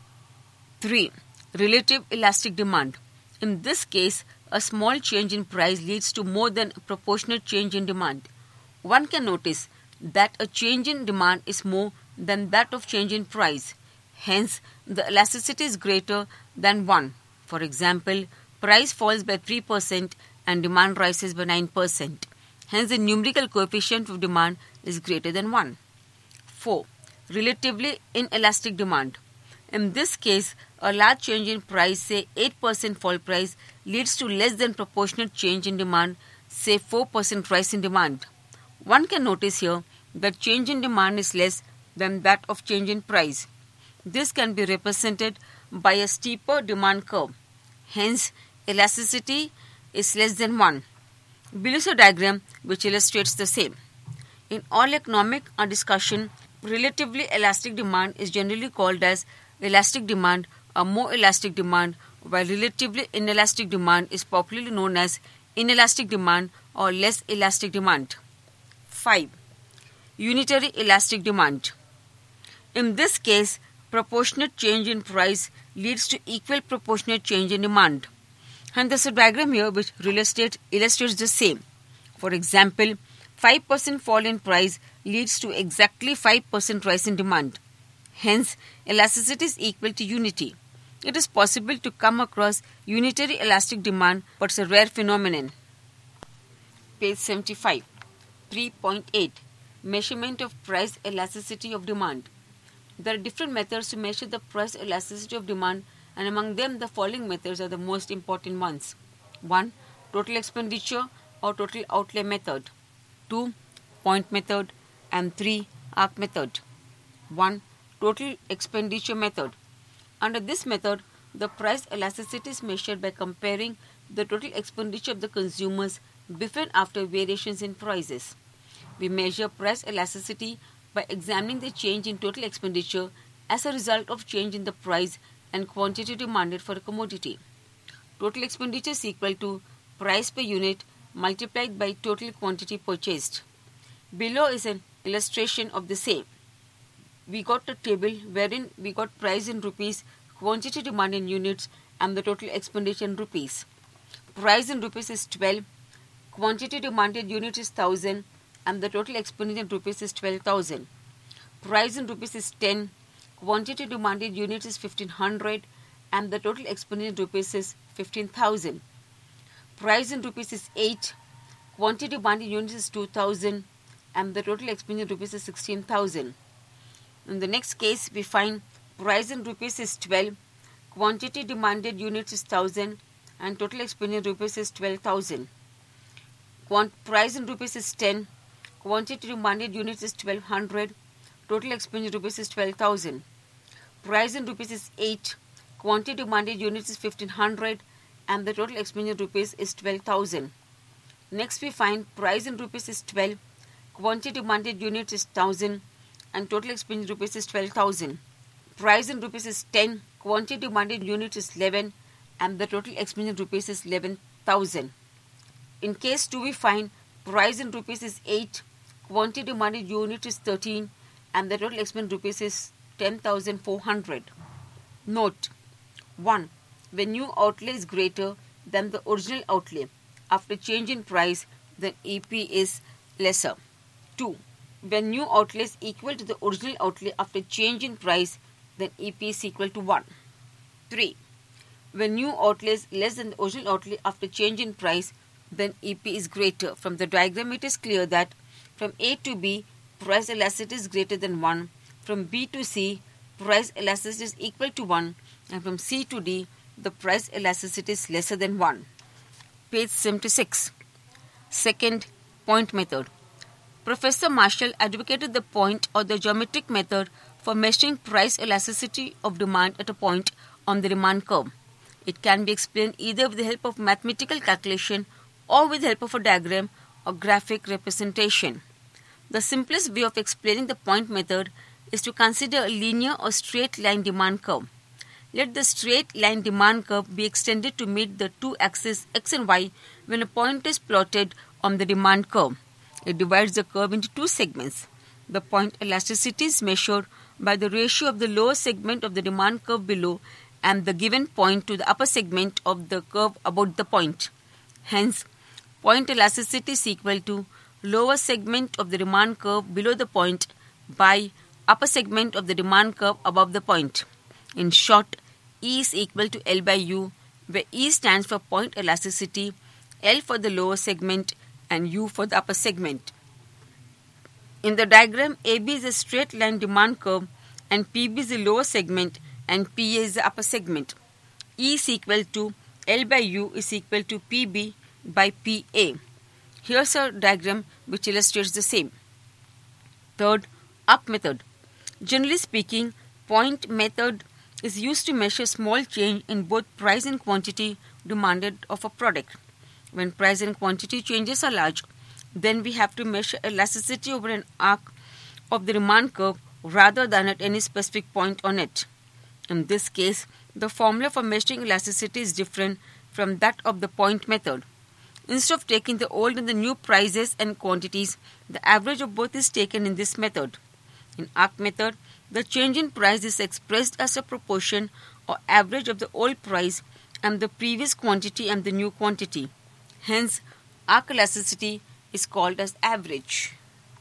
3. Relative elastic demand. In this case, a small change in price leads to more than a proportionate change in demand. One can notice that a change in demand is more than that of change in price. Hence, the elasticity is greater than 1. For example, price falls by 3% and demand rises by 9%. Hence, the numerical coefficient of demand is greater than 1. 4. Relatively inelastic demand. In this case, a large change in price, say 8% fall price, leads to less than proportionate change in demand, say 4% rise in demand. One can notice here that change in demand is less than that of change in price. This can be represented by a steeper demand curve. Hence, elasticity is less than 1. Below is a diagram which illustrates the same. In all economic discussion, relatively elastic demand is generally called as elastic demand or more elastic demand, while relatively inelastic demand is popularly known as inelastic demand or less elastic demand. 5. Unitary elastic demand. In this case, proportionate change in price leads to equal proportionate change in demand. And there's a diagram here which illustrates the same. For example, 5% fall in price leads to exactly 5% rise in demand. Hence, elasticity is equal to unity. It is possible to come across unitary elastic demand, but it's a rare phenomenon. Page 75. 3.8. Measurement of price elasticity of demand. There are different methods to measure the price elasticity of demand, and among them the following methods are the most important ones. 1. Total expenditure or total outlay method. 2. Point method. And 3. Arc method. 1. Total expenditure method. Under this method, the price elasticity is measured by comparing the total expenditure of the consumers before and after variations in prices. We measure price elasticity by examining the change in total expenditure as a result of change in the price and quantity demanded for a commodity. Total expenditure is equal to price per unit multiplied by total quantity purchased. Below is an illustration of the same. We got a table wherein we got price in rupees, quantity demand in units, and the total expenditure in rupees. Price in rupees is 12, quantity demanded units is 1000, and the total expenditure in rupees is 12,000. Price in rupees is 10, quantity demanded units is 1500, and the total expenditure in rupees is 15,000. price in rupees is 8, quantity demanded in units is 2000, and the total expenditure in rupees is 16,000. In the next case, we find price in rupees is 12, quantity demanded units is 1000, and total expenditure in rupees is 12,000. Price in rupees is 10, quantity demanded units is 1200, total expenditure in rupees is 12,000. Price in rupees is 8, quantity demanded units is 1500, and the total expenditure in rupees is 12,000. Next we find price in rupees is 12, quantity demanded units is 1000, and total expenditure in rupees is 12,000. Price in rupees is 10, quantity demanded units is 11, and the total expenditure in rupees is 11,000. In case 2 we find price in rupees is 8, quantity demanded unit is 13, and the total expense in rupees is 10,400. Note 1. When new outlay is greater than the original outlay after change in price, then EP is lesser. 2. When new outlay is equal to the original outlay after change in price, then EP is equal to 1. 3. When new outlay is less than the original outlay after change in price, then EP is greater. From the diagram, it is clear that from A to B, price elasticity is greater than 1. From B to C, price elasticity is equal to 1. And from C to D, the price elasticity is lesser than 1. Page 76. Second, point method. Professor Marshall advocated the point or the geometric method for measuring price elasticity of demand at a point on the demand curve. It can be explained either with the help of mathematical calculation or with the help of a diagram or graphic representation. The simplest way of explaining the point method is to consider a linear or straight line demand curve. Let the straight line demand curve be extended to meet the two axes x and y when a point is plotted on the demand curve. It divides the curve into two segments. The point elasticity is measured by the ratio of the lower segment of the demand curve below and the given point to the upper segment of the curve above the point. Hence, point elasticity is equal to lower segment of the demand curve below the point by upper segment of the demand curve above the point. In short, E is equal to L by U, where E stands for point elasticity, L for the lower segment, and U for the upper segment. In the diagram, AB is a straight line demand curve, and PB is the lower segment, and PA is the upper segment. E is equal to L by U is equal to PB by PA. Here's a diagram which illustrates the same. Third, up method. Generally speaking, point method is used to measure small change in both price and quantity demanded of a product. When price and quantity changes are large, then we have to measure elasticity over an arc of the demand curve rather than at any specific point on it. In this case, the formula for measuring elasticity is different from that of the point method. Instead of taking the old and the new prices and quantities, the average of both is taken in this method. In arc method, the change in price is expressed as a proportion or average of the old price and the previous quantity and the new quantity. Hence, arc elasticity is called as average.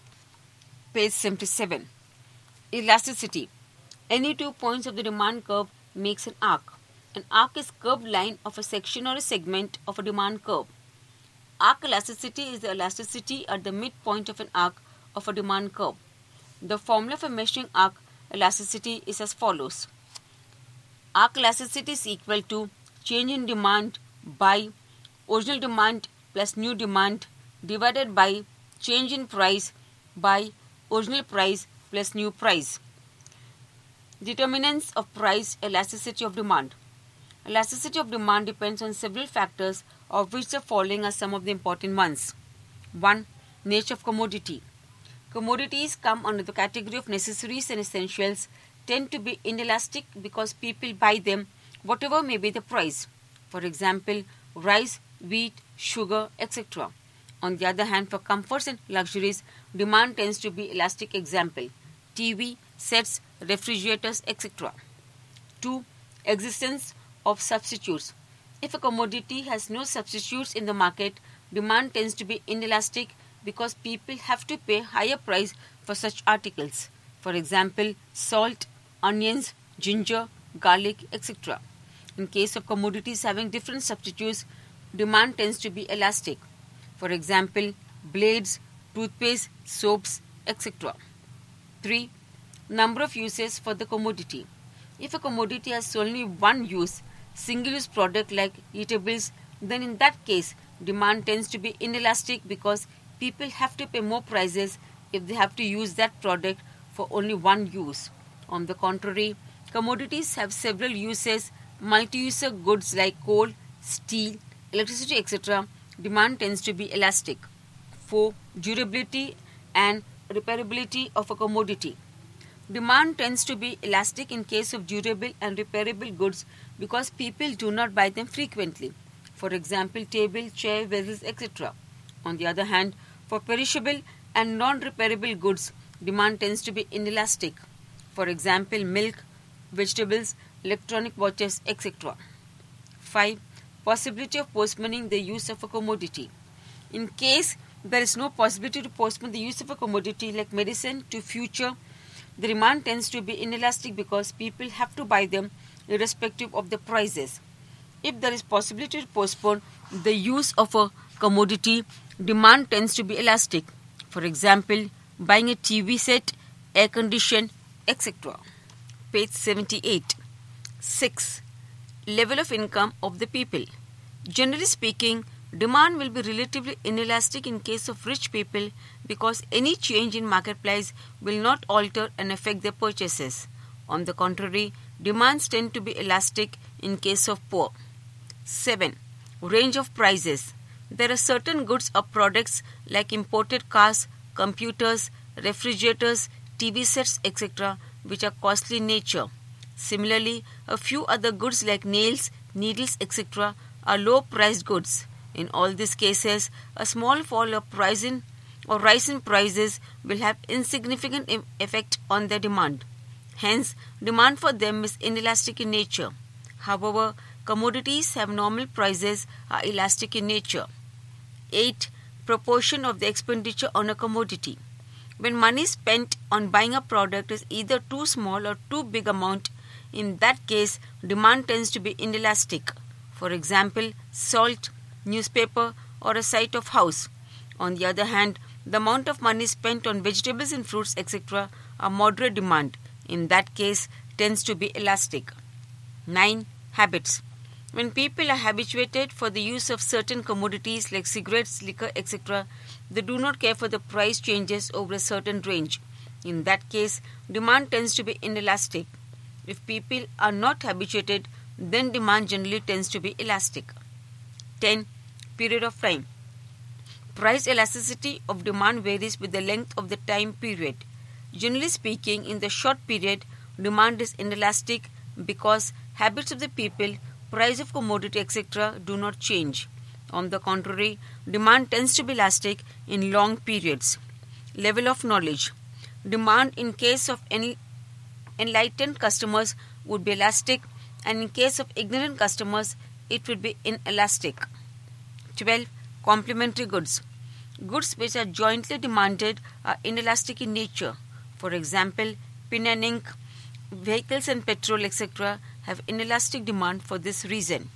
Page 77. Elasticity. Any 2 points of the demand curve makes an arc. An arc is curved line of a section or a segment of a demand curve. Arc elasticity is the elasticity at the midpoint of an arc of a demand curve. The formula for measuring arc elasticity is as follows. Arc elasticity is equal to change in demand by original demand plus new demand divided by change in price by original price plus new price. Determinants of price elasticity of demand. Elasticity of demand depends on several factors, of which the following are some of the important ones. 1. Nature of commodity. Commodities come under the category of necessaries and essentials, tend to be inelastic because people buy them whatever may be the price. For example, rice, wheat, sugar, etc. On the other hand, for comforts and luxuries, demand tends to be elastic. Example, TV, sets, refrigerators, etc. 2. Existence of substitutes. If a commodity has no substitutes in the market, demand tends to be inelastic because people have to pay higher price for such articles. For example, salt, onions, ginger, garlic, etc. In case of commodities having different substitutes, demand tends to be elastic. For example, blades, toothpaste, soaps, etc. 3. Number of uses for the commodity. If a commodity has only one use, single-use product like eatables, then in that case, demand tends to be inelastic because people have to pay more prices if they have to use that product for only one use. On the contrary, commodities have several uses. Multi-user goods like coal, steel, electricity, etc. demand tends to be elastic. 4. Durability and repairability of a commodity. Demand tends to be elastic in case of durable and repairable goods because people do not buy them frequently. For example, table, chair, vessels, etc. On the other hand, for perishable and non-repairable goods, demand tends to be inelastic. For example, milk, vegetables, electronic watches, etc. 5. Possibility of postponing the use of a commodity. In case there is no possibility to postpone the use of a commodity like medicine to future, the demand tends to be inelastic because people have to buy them irrespective of the prices. If there is possibility to postpone the use of a commodity, demand tends to be elastic. For example, buying a TV set, air condition, etc. Page 78. 6. Level of income of the people. Generally speaking, demand will be relatively inelastic in case of rich people because any change in market price will not alter and affect their purchases. On the contrary, demands tend to be elastic in case of poor. 7. Range of prices. There are certain goods or products like imported cars, computers, refrigerators, TV sets, etc. which are costly in nature. Similarly, a few other goods like nails, needles, etc. are low-priced goods. In all these cases, a small fall or rise in prices will have insignificant effect on their demand. Hence, demand for them is inelastic in nature. However, commodities have normal prices are elastic in nature. 8. Proportion of the expenditure on a commodity. When money spent on buying a product is either too small or too big amount, in that case, demand tends to be inelastic. For example, salt, newspaper, or a site of house. On the other hand, the amount of money spent on vegetables and fruits, etc. are moderate demand. In that case, tends to be elastic. 9. Habits. When people are habituated for the use of certain commodities like cigarettes, liquor, etc., they do not care for the price changes over a certain range. In that case, demand tends to be inelastic. If people are not habituated, then demand generally tends to be elastic. 10. Period of time. Price elasticity of demand varies with the length of the time period. Generally speaking, in the short period, demand is inelastic because habits of the people, price of commodity, etc. do not change. On the contrary, demand tends to be elastic in long periods. Level of knowledge. Demand in case of enlightened customers would be elastic, and in case of ignorant customers, it would be inelastic. 12. Complementary goods. Goods which are jointly demanded are inelastic in nature. For example, pen and ink, vehicles and petrol, etc. have inelastic demand for this reason.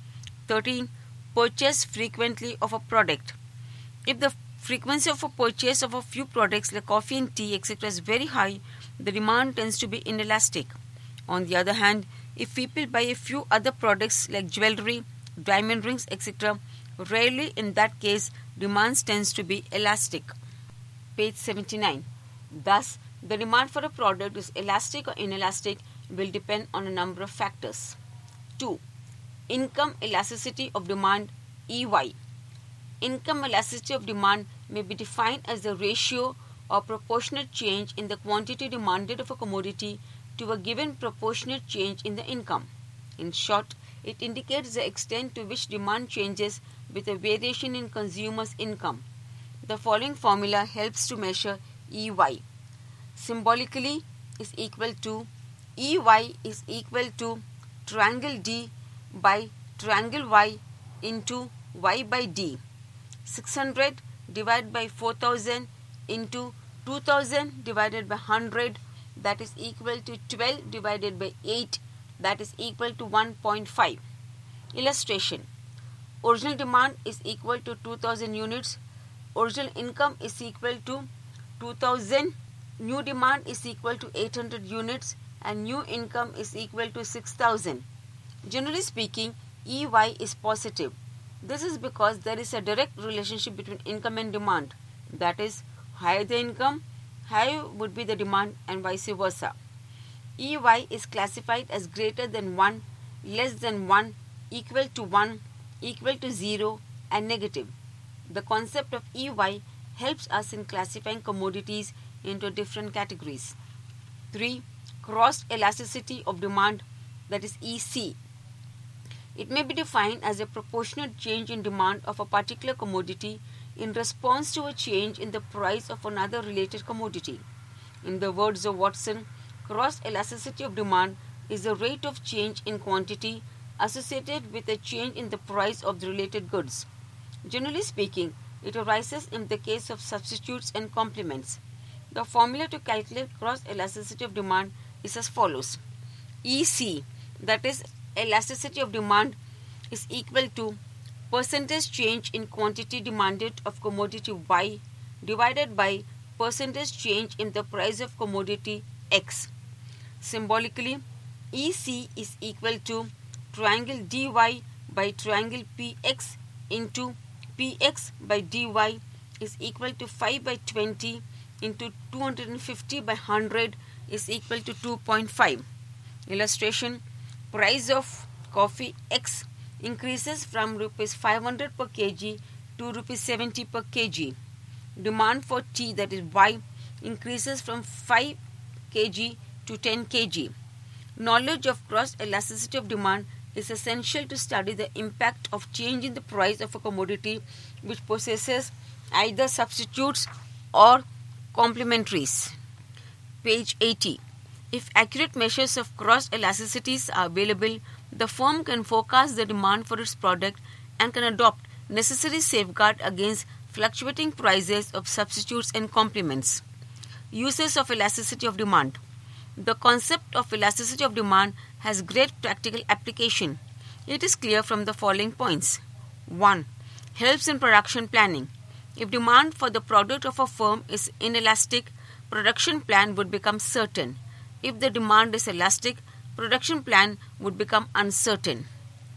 13. Purchase frequently of a product. If the frequency of a purchase of a few products like coffee and tea, etc. is very high, the demand tends to be inelastic. On the other hand, if people buy a few other products like jewelry, diamond rings, etc., rarely in that case, demand tends to be elastic. Page 79. Thus, the demand for a product is elastic or inelastic will depend on a number of factors. 2. Income elasticity of demand, EY. Income elasticity of demand may be defined as the ratio or proportionate change in the quantity demanded of a commodity to a given proportionate change in the income. In short, it indicates the extent to which demand changes with a variation in consumers' income. The following formula helps to measure EY. Symbolically is equal to EY is equal to triangle D by triangle Y into Y by D. 600 divided by 4000 into 2000 divided by 100, that is equal to 12 divided by 8, that is equal to 1.5. Illustration. original demand is equal to 2000 units, original income is equal to 2000, new demand is equal to 800 units, and new income is equal to 6000. Generally speaking, EY is positive. This is because there is a direct relationship between income and demand. That is, higher the income, higher would be the demand, and vice versa. EY is classified as greater than 1, less than 1, equal to 0, and negative. The concept of EY helps us in classifying commodities into different categories. 3. Cross elasticity of demand, that is EC. It may be defined as a proportionate change in demand of a particular commodity in response to a change in the price of another related commodity. In the words of Watson, cross elasticity of demand is the rate of change in quantity associated with a change in the price of the related goods. Generally speaking, it arises in the case of substitutes and complements. The formula to calculate cross elasticity of demand is as follows. EC, that is elasticity of demand, is equal to percentage change in quantity demanded of commodity Y divided by percentage change in the price of commodity X. Symbolically, EC is equal to triangle DY by triangle PX into PX by DY is equal to 5 by 20 into 250 by 100 is equal to 2.5. Illustration: price of coffee X increases from rupees 500 per kg to rupees 70 per kg. Demand for tea, that is Y, increases from 5 kg to 10 kg. Knowledge of cross elasticity of demand is essential to study the impact of change in the price of a commodity which possesses either substitutes or complementaries. Page 80. If accurate measures of cross elasticities are available, the firm can forecast the demand for its product and can adopt necessary safeguard against fluctuating prices of substitutes and complements. Uses of elasticity of demand. The concept of elasticity of demand has great practical application. It is clear from the following points. 1. Helps in production planning. If demand for the product of a firm is inelastic, production plan would become certain. If the demand is elastic, production plan would become uncertain.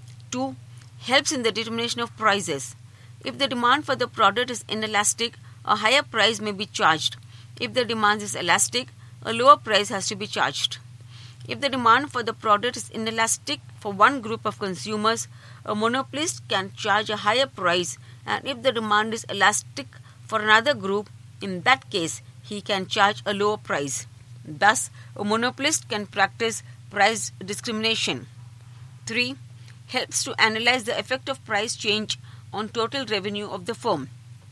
2. Helps in the determination of prices. If the demand for the product is inelastic, a higher price may be charged. If the demand is elastic, a lower price has to be charged. If the demand for the product is inelastic for one group of consumers, a monopolist can charge a higher price, and if the demand is elastic for another group, in that case, he can charge a lower price. Thus, a monopolist can practice price discrimination. 3. Helps to analyze the effect of price change on total revenue of the firm.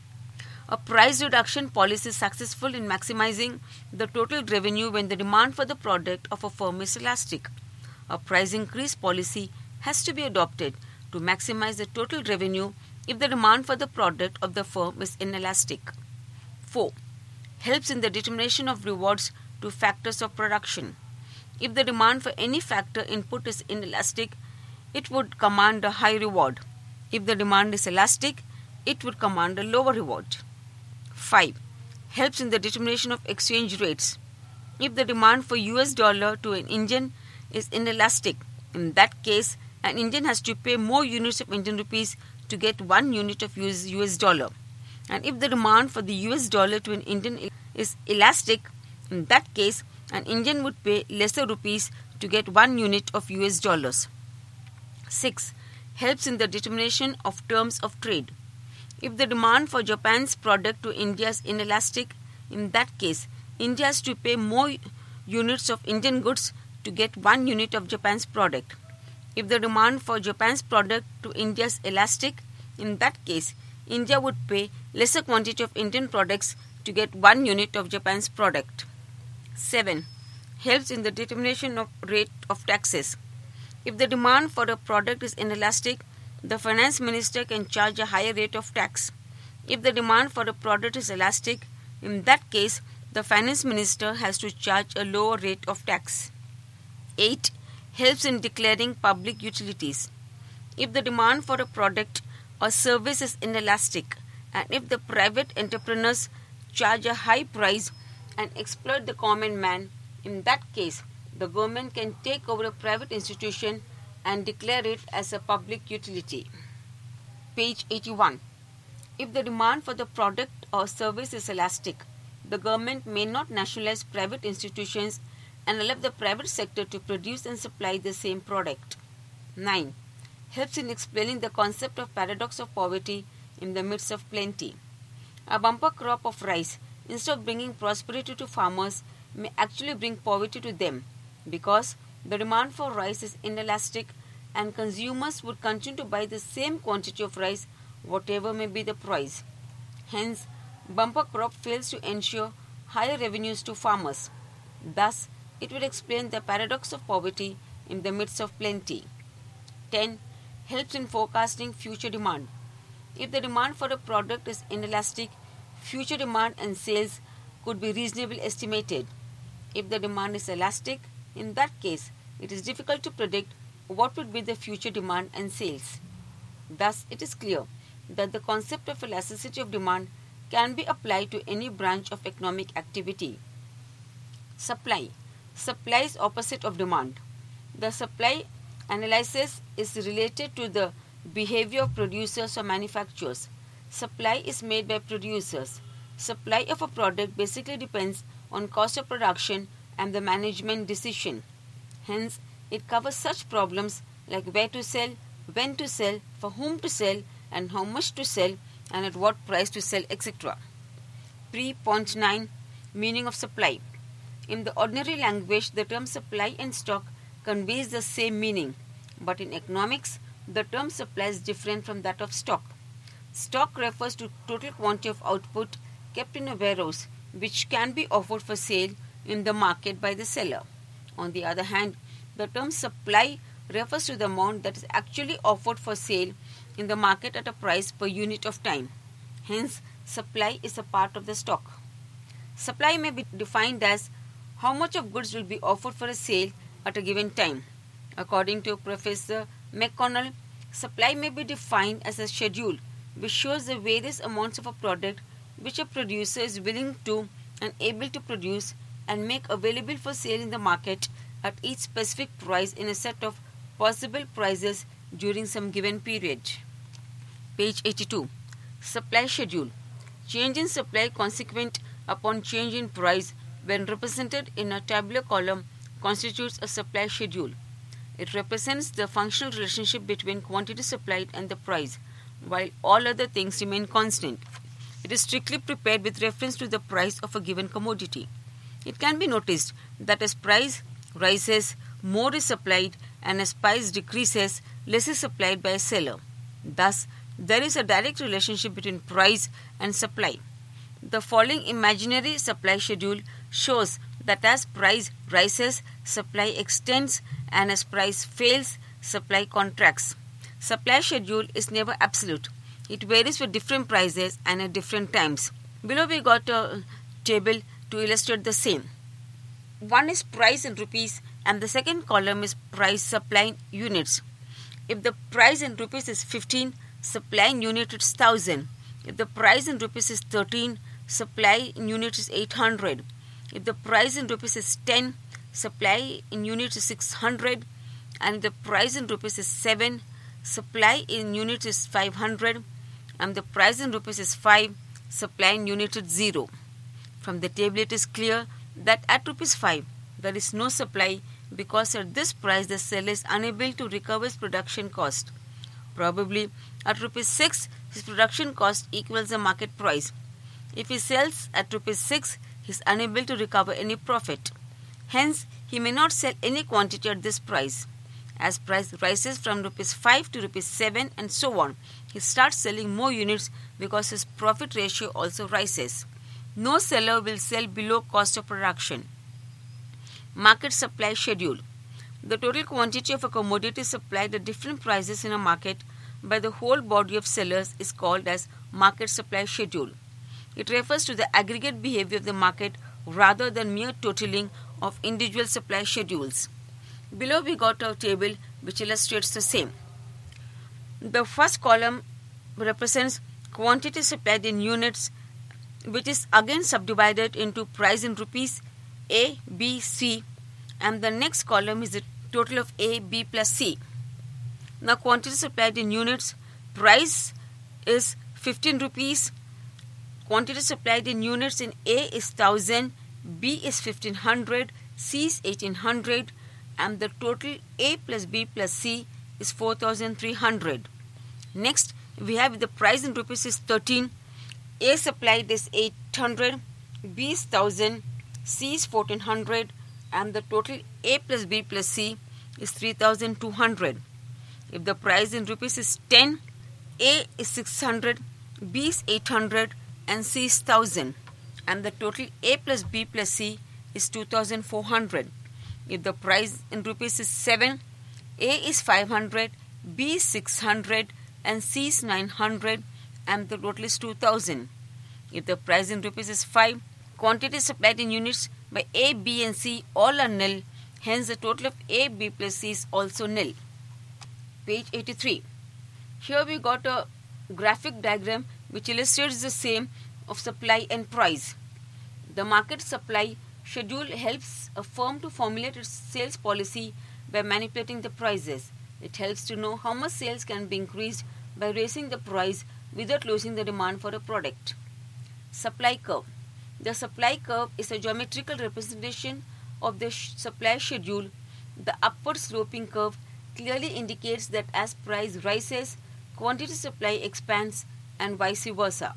A price reduction policy is successful in maximizing the total revenue when the demand for the product of a firm is elastic. A price increase policy has to be adopted to maximize the total revenue if the demand for the product of the firm is inelastic. 4. Helps in the determination of rewards to factors of production. If the demand for any factor input is inelastic, it would command a high reward. If the demand is elastic, it would command a lower reward. 5. Helps in the determination of exchange rates. If the demand for US dollar to an Indian is inelastic, in that case, an Indian has to pay more units of Indian rupees to get 1 unit of US dollar. And if the demand for the US dollar to an Indian is elastic, in that case, an Indian would pay lesser rupees to get 1 unit of US dollars. 6. Helps in the determination of terms of trade. If the demand for Japan's product to India is inelastic, in that case, India has to pay more units of Indian goods to get 1 unit of Japan's product. If the demand for Japan's product to India is elastic, in that case, India would pay lesser quantity of Indian products to get 1 unit of Japan's product. 7. Helps in the determination of rate of taxes. If the demand for a product is inelastic, the finance minister can charge a higher rate of tax. If the demand for a product is elastic, in that case, the finance minister has to charge a lower rate of tax. 8. Helps in declaring public utilities. If the demand for a product or service is inelastic, and if the private entrepreneurs charge a high price and exploit the common man, in that case, the government can take over a private institution and declare it as a public utility. Page 81. If the demand for the product or service is elastic, the government may not nationalize private institutions and allow the private sector to produce and supply the same product. 9. Helps in explaining the concept of paradox of poverty in the midst of plenty. A bumper crop of rice, instead of bringing prosperity to farmers, may actually bring poverty to them, because the demand for rice is inelastic and consumers would continue to buy the same quantity of rice whatever may be the price. Hence, bumper crop fails to ensure higher revenues to farmers. Thus, it will explain the paradox of poverty in the midst of plenty. 10. Helps in forecasting future demand. If the demand for a product is inelastic, future demand and sales could be reasonably estimated. If the demand is elastic, in that case, it is difficult to predict what would be the future demand and sales. Thus, it is clear that the concept of elasticity of demand can be applied to any branch of economic activity. Supply. Supply is opposite of demand. The supply analysis is related to the behavior of producers or manufacturers. Supply is made by producers. Supply of a product basically depends on cost of production and the management decision. Hence, it covers such problems like where to sell, when to sell, for whom to sell, and how much to sell, and at what price to sell, etc. 3.9 Meaning of supply. In the ordinary language, the term supply and stock conveys the same meaning, but in economics, the term supply is different from that of stock. Stock refers to total quantity of output kept in a warehouse which can be offered for sale in the market by the seller. On the other hand, the term supply refers to the amount that is actually offered for sale in the market at a price per unit of time. Hence, supply is a part of the stock. Supply may be defined as how much of goods will be offered for a sale at a given time. According to Professor McConnell, supply may be defined as a schedule which shows the various amounts of a product which a producer is willing to and able to produce and make available for sale in the market at each specific price in a set of possible prices during some given period. Page 82. Supply schedule. Change in supply consequent upon change in price when represented in a tabular column constitutes a supply schedule. It represents the functional relationship between quantity supplied and the price, while all other things remain constant. It is strictly prepared with reference to the price of a given commodity. It can be noticed that as price rises, more is supplied, and as price decreases, less is supplied by a seller. Thus, there is a direct relationship between price and supply. The following imaginary supply schedule shows that as price rises, supply extends, and as price fails, supply contracts. Supply schedule is never absolute. It varies for different prices and at different times. Below we got a table to illustrate the same. One is price in rupees and the second column is price supply in units. If the price in rupees is 15, supply in unit is 1000. If the price in rupees is 13, supply in unit is 800. If the price in rupees is 10, supply in unit is 600. And if the price in rupees is 7, supply in unit is 500. And the price in rupees is 5, supply in unit is 0. From the table it is clear that at rupees 5 there is no supply because at this price the seller is unable to recover his production cost. Probably at rupees 6 his production cost equals the market price. If he sells at rupees 6 he is unable to recover any profit. Hence he may not sell any quantity at this price. As price rises from rupees 5 to rupees 7 and so on, he starts selling more units because his profit ratio also rises. No seller will sell below cost of production. Market supply schedule. The total quantity of a commodity supplied at different prices in a market by the whole body of sellers is called as market supply schedule. It refers to the aggregate behavior of the market rather than mere totaling of individual supply schedules. Below we got a table which illustrates the same. The first column represents quantity supplied in units, which is again subdivided into price in rupees A, B, C, and the next column is the total of A, B plus C. Now quantity supplied in units, price is 15 rupees. Quantity supplied in units in A is 1000, B is 1500, C is 1800, and the total A plus B plus C is 4300. Next, we have the price in rupees is 13. A supplied is 800, B is 1000, C is 1400, and the total A plus B plus C is 3200. If the price in rupees is 10, A is 600, B is 800, and C is 1000, and the total A plus B plus C is 2400. If the price in rupees is 7, A is 500, B is 600, and C is 900, and the total is 2000. If the price in rupees is 5, quantity supplied in units by A, B and C all are nil, hence the total of A, B plus C is also nil. Page 83. Here we got a graphic diagram which illustrates the same of supply and price. The market supply schedule helps a firm to formulate its sales policy by manipulating the prices. It helps to know how much sales can be increased by raising the price without losing the demand for a product. Supply curve. The supply curve is a geometrical representation of the supply schedule. The upward sloping curve clearly indicates that as price rises, quantity supply expands and vice versa.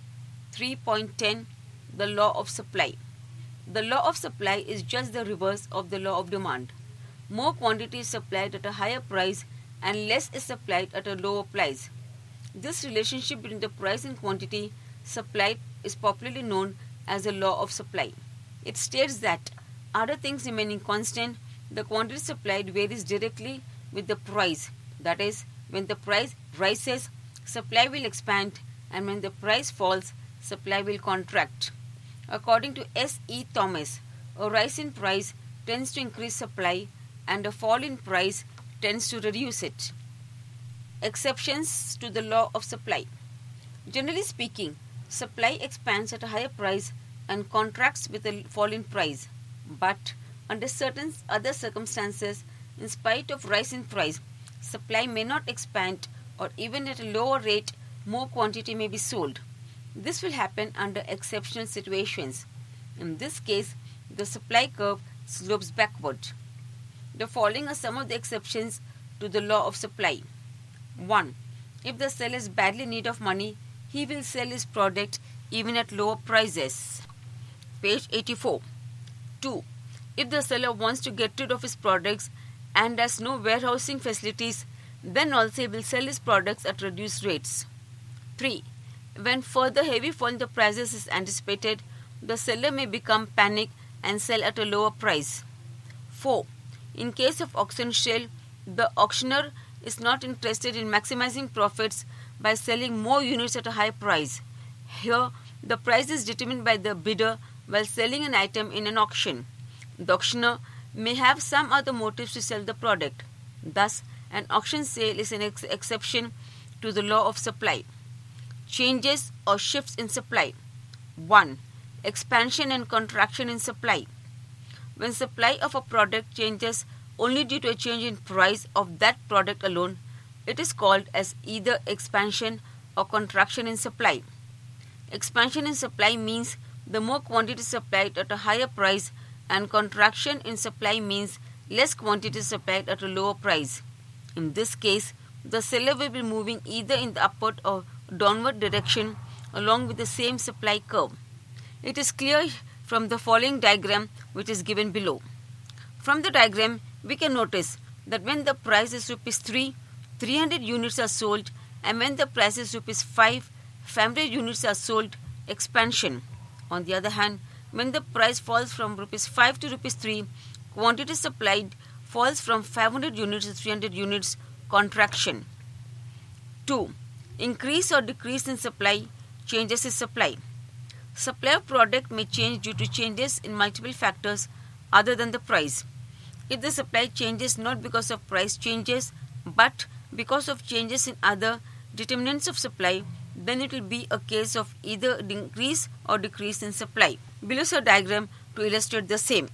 3.10 The law of supply. The law of supply is just the reverse of the law of demand. More quantity is supplied at a higher price and less is supplied at a lower price. This relationship between the price and quantity supplied is popularly known as the law of supply. It states that, other things remaining constant, the quantity supplied varies directly with the price. That is, when the price rises, supply will expand, and when the price falls, supply will contract. According to S. E. Thomas, a rise in price tends to increase supply and a fall in price tends to reduce it. Exceptions to the law of supply. Generally speaking, supply expands at a higher price and contracts with a fall in price. But under certain other circumstances, in spite of rise in price, supply may not expand, or even at a lower rate, more quantity may be sold. This will happen under exceptional situations. In this case, the supply curve slopes backward. The following are some of the exceptions to the law of supply. 1. If the seller is badly in need of money, he will sell his product even at lower prices. Page 84. 2. If the seller wants to get rid of his products and has no warehousing facilities, then also he will sell his products at reduced rates. 3. When further heavy fall in the prices is anticipated, the seller may become panic and sell at a lower price. 4. In case of auction sale, the auctioneer is not interested in maximizing profits by selling more units at a high price. Here, the price is determined by the bidder while selling an item in an auction. The auctioneer may have some other motives to sell the product. Thus, an auction sale is an exception to the law of supply. Changes or shifts in supply. 1. Expansion and contraction in supply. When supply of a product changes only due to a change in price of that product alone, it is called as either expansion or contraction in supply. Expansion in supply means the more quantity supplied at a higher price, and contraction in supply means less quantity supplied at a lower price. In this case, the seller will be moving either in the upward or downward direction along with the same supply curve. It is clear from the following diagram which is given below. From the diagram, we can notice that when the price is rupees 3, 300 units are sold, and when the price is rupees 5, 500 units are sold, expansion. On the other hand, when the price falls from rupees 5 to rupees 3, quantity supplied falls from 500 units to 300 units, contraction. 2. Increase or decrease in supply, changes in supply. Supply of product may change due to changes in multiple factors other than the price. If the supply changes not because of price changes, but because of changes in other determinants of supply, then it will be a case of either increase or decrease in supply. Below is a diagram to illustrate the same.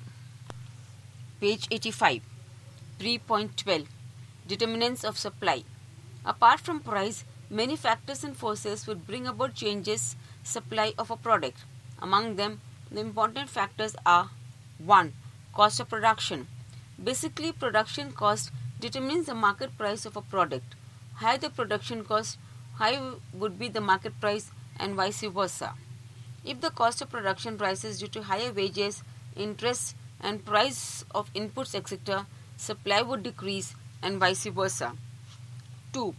Page 85. 3.12 Determinants of supply. Apart from price, many factors and forces would bring about changes supply of a product. Among them, the important factors are 1. Cost of production. Basically, production cost determines the market price of a product. Higher the production cost, high would be the market price and vice versa. If the cost of production rises due to higher wages, interest and price of inputs etc., supply would decrease and vice versa. 2.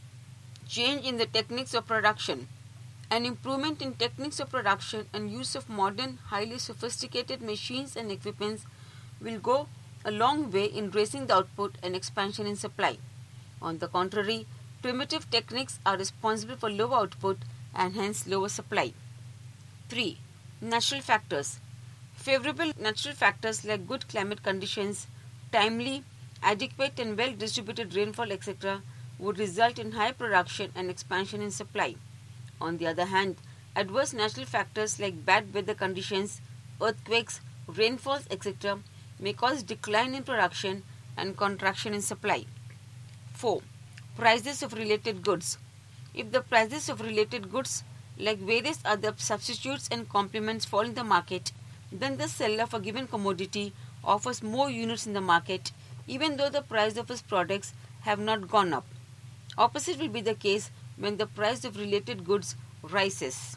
Change in the techniques of production. An improvement in techniques of production and use of modern, highly sophisticated machines and equipments will go a long way in raising the output and expansion in supply. On the contrary, primitive techniques are responsible for lower output and hence lower supply. 3. Natural factors. Favorable natural factors like good climate conditions, timely, adequate and well-distributed rainfall etc. would result in high production and expansion in supply. On the other hand, adverse natural factors like bad weather conditions, earthquakes, rainfalls etc. may cause decline in production and contraction in supply. 4. Prices of related goods. If the prices of related goods like various other substitutes and complements fall in the market, then the seller of a given commodity offers more units in the market even though the price of his products have not gone up. Opposite will be the case when the price of related goods rises.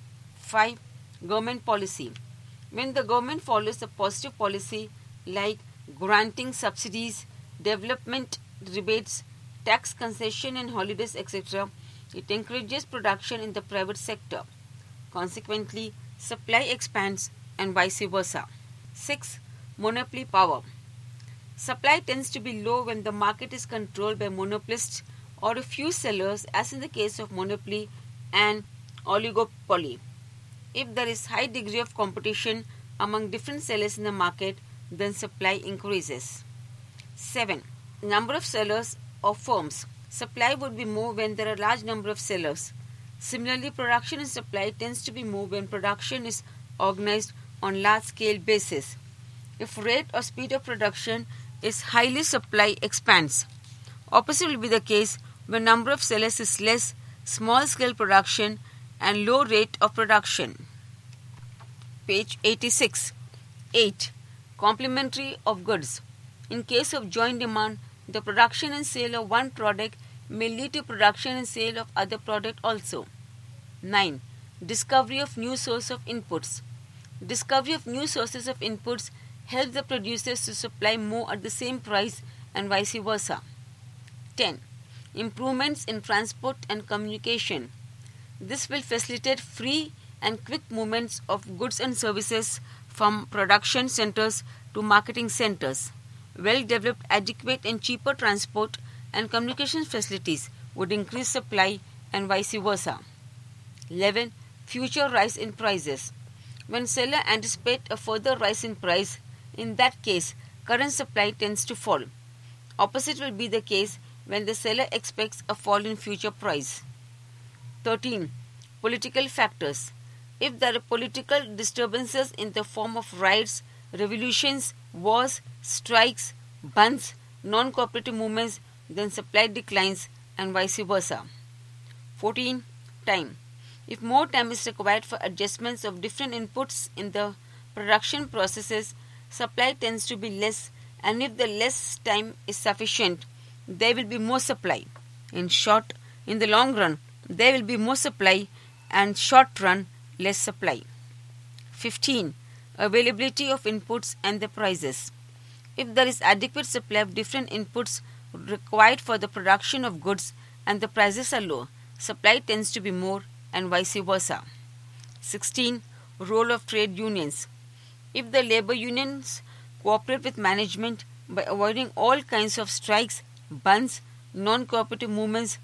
5. Government policy. When the government follows a positive policy like granting subsidies, development rebates, tax concession and holidays etc., it encourages production in the private sector. Consequently, supply expands and vice versa. 6. Monopoly power. Supply tends to be low when the market is controlled by monopolists or a few sellers, as in the case of monopoly and oligopoly. If there is high degree of competition among different sellers in the market, then supply increases. 7. Number of sellers or firms. Supply would be more when there are a large number of sellers. Similarly, production and supply tends to be more when production is organized on large-scale basis. If rate or speed of production is highly, supply expands. Opposite will be the case when number of sellers is less, small-scale production and low rate of production. Page 86. 8. Complementary of goods. In case of joint demand, the production and sale of one product may lead to production and sale of other product also. 9. Discovery of new source of inputs. Discovery of new sources of inputs help the producers to supply more at the same price and vice versa. 10. Improvements in transport and communication. This will facilitate free and quick movements of goods and services from production centers to marketing centers. Well-developed, adequate and cheaper transport and communication facilities would increase supply and vice versa. 11. Future rise in prices. When seller anticipate a further rise in price, in that case, current supply tends to fall. Opposite will be the case when the seller expects a fall in future price. 13. Political factors. If there are political disturbances in the form of riots, revolutions, wars, strikes, bunds, non-cooperative movements, then supply declines and vice versa. 14. Time. If more time is required for adjustments of different inputs in the production processes, supply tends to be less, and if the less time is sufficient, there will be more supply. In short, in the long run, there will be more supply and short run, less supply. 15. Availability of inputs and the prices. If there is adequate supply of different inputs required for the production of goods and the prices are low, supply tends to be more and vice versa. 16. Role of trade unions. If the labor unions cooperate with management by avoiding all kinds of strikes, bunds, non-cooperative movements,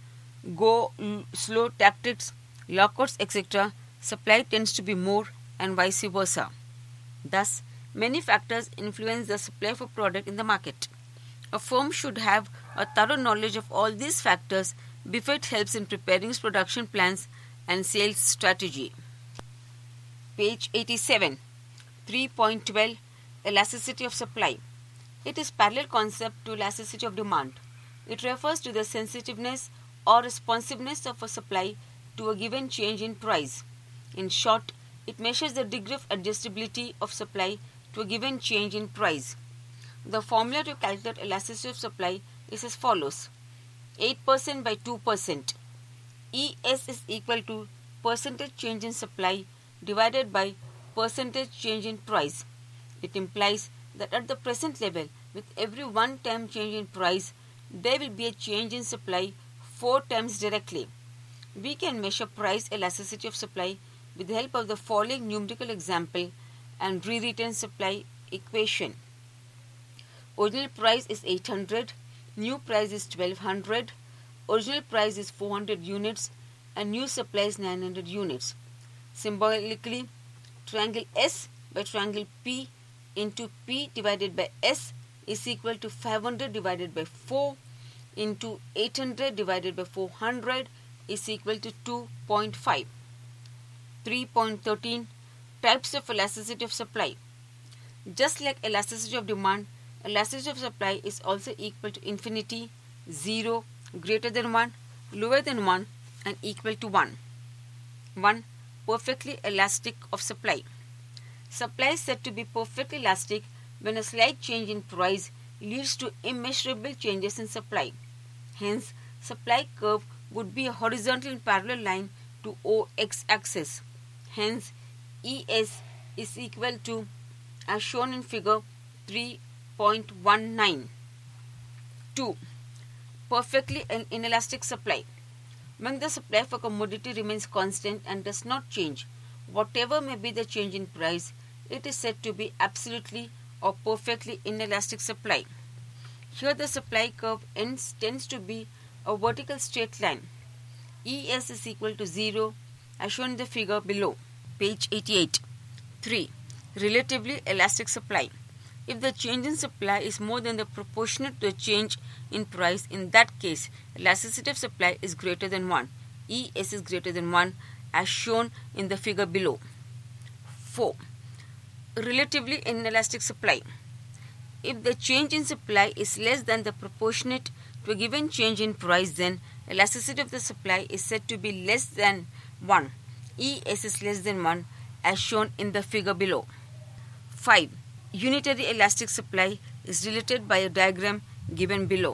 go-slow tactics, lockouts, etc., supply tends to be more and vice versa. Thus, many factors influence the supply of a product in the market. A firm should have a thorough knowledge of all these factors Buffett helps in preparing production plans and sales strategy. Page 87. 3.12 Elasticity of supply. It is parallel concept to elasticity of demand. It refers to the sensitiveness or responsiveness of a supply to a given change in price. In short, it measures the degree of adjustability of supply to a given change in price. The formula to calculate elasticity of supply is as follows: 8% by 2%. ES is equal to percentage change in supply divided by percentage change in price. It implies that at the present level, with every 1 time change in price, there will be a change in supply 4 times directly. We can measure price elasticity of supply with the help of the following numerical example and rewritten supply equation. Original price is 800, new price is 1200, original price is 400 units and new supply is 900 units. Symbolically, triangle S by triangle P into P divided by S is equal to 500 divided by 4 into 800 divided by 400 is equal to 2.5. 3.13 Types of elasticity of supply. Just like elasticity of demand, elasticity of supply is also equal to infinity, 0, greater than 1, lower than 1 and equal to 1. 1. Perfectly elastic of supply. Supply is said to be perfectly elastic when a slight change in price leads to immeasurable changes in supply. Hence, supply curve would be a horizontal and parallel line to OX axis. Hence, ES is equal to, as shown in figure 3.19. 2. Perfectly inelastic supply. When the supply of a commodity remains constant and does not change, whatever may be the change in price, it is said to be absolutely or perfectly inelastic supply. Here the supply curve tends to be a vertical straight line. ES is equal to 0 as shown in the figure below. Page 88. 3. Relatively elastic supply. If the change in supply is more than the proportionate to the change in price, in that case, elasticity of supply is greater than 1. ES is greater than 1 as shown in the figure below. 4. Relatively inelastic supply. If the change in supply is less than the proportionate to a given change in price, then elasticity of the supply is said to be less than 1. ES is less than 1 as shown in the figure below. 5. Unitary elastic supply is related by a diagram given below.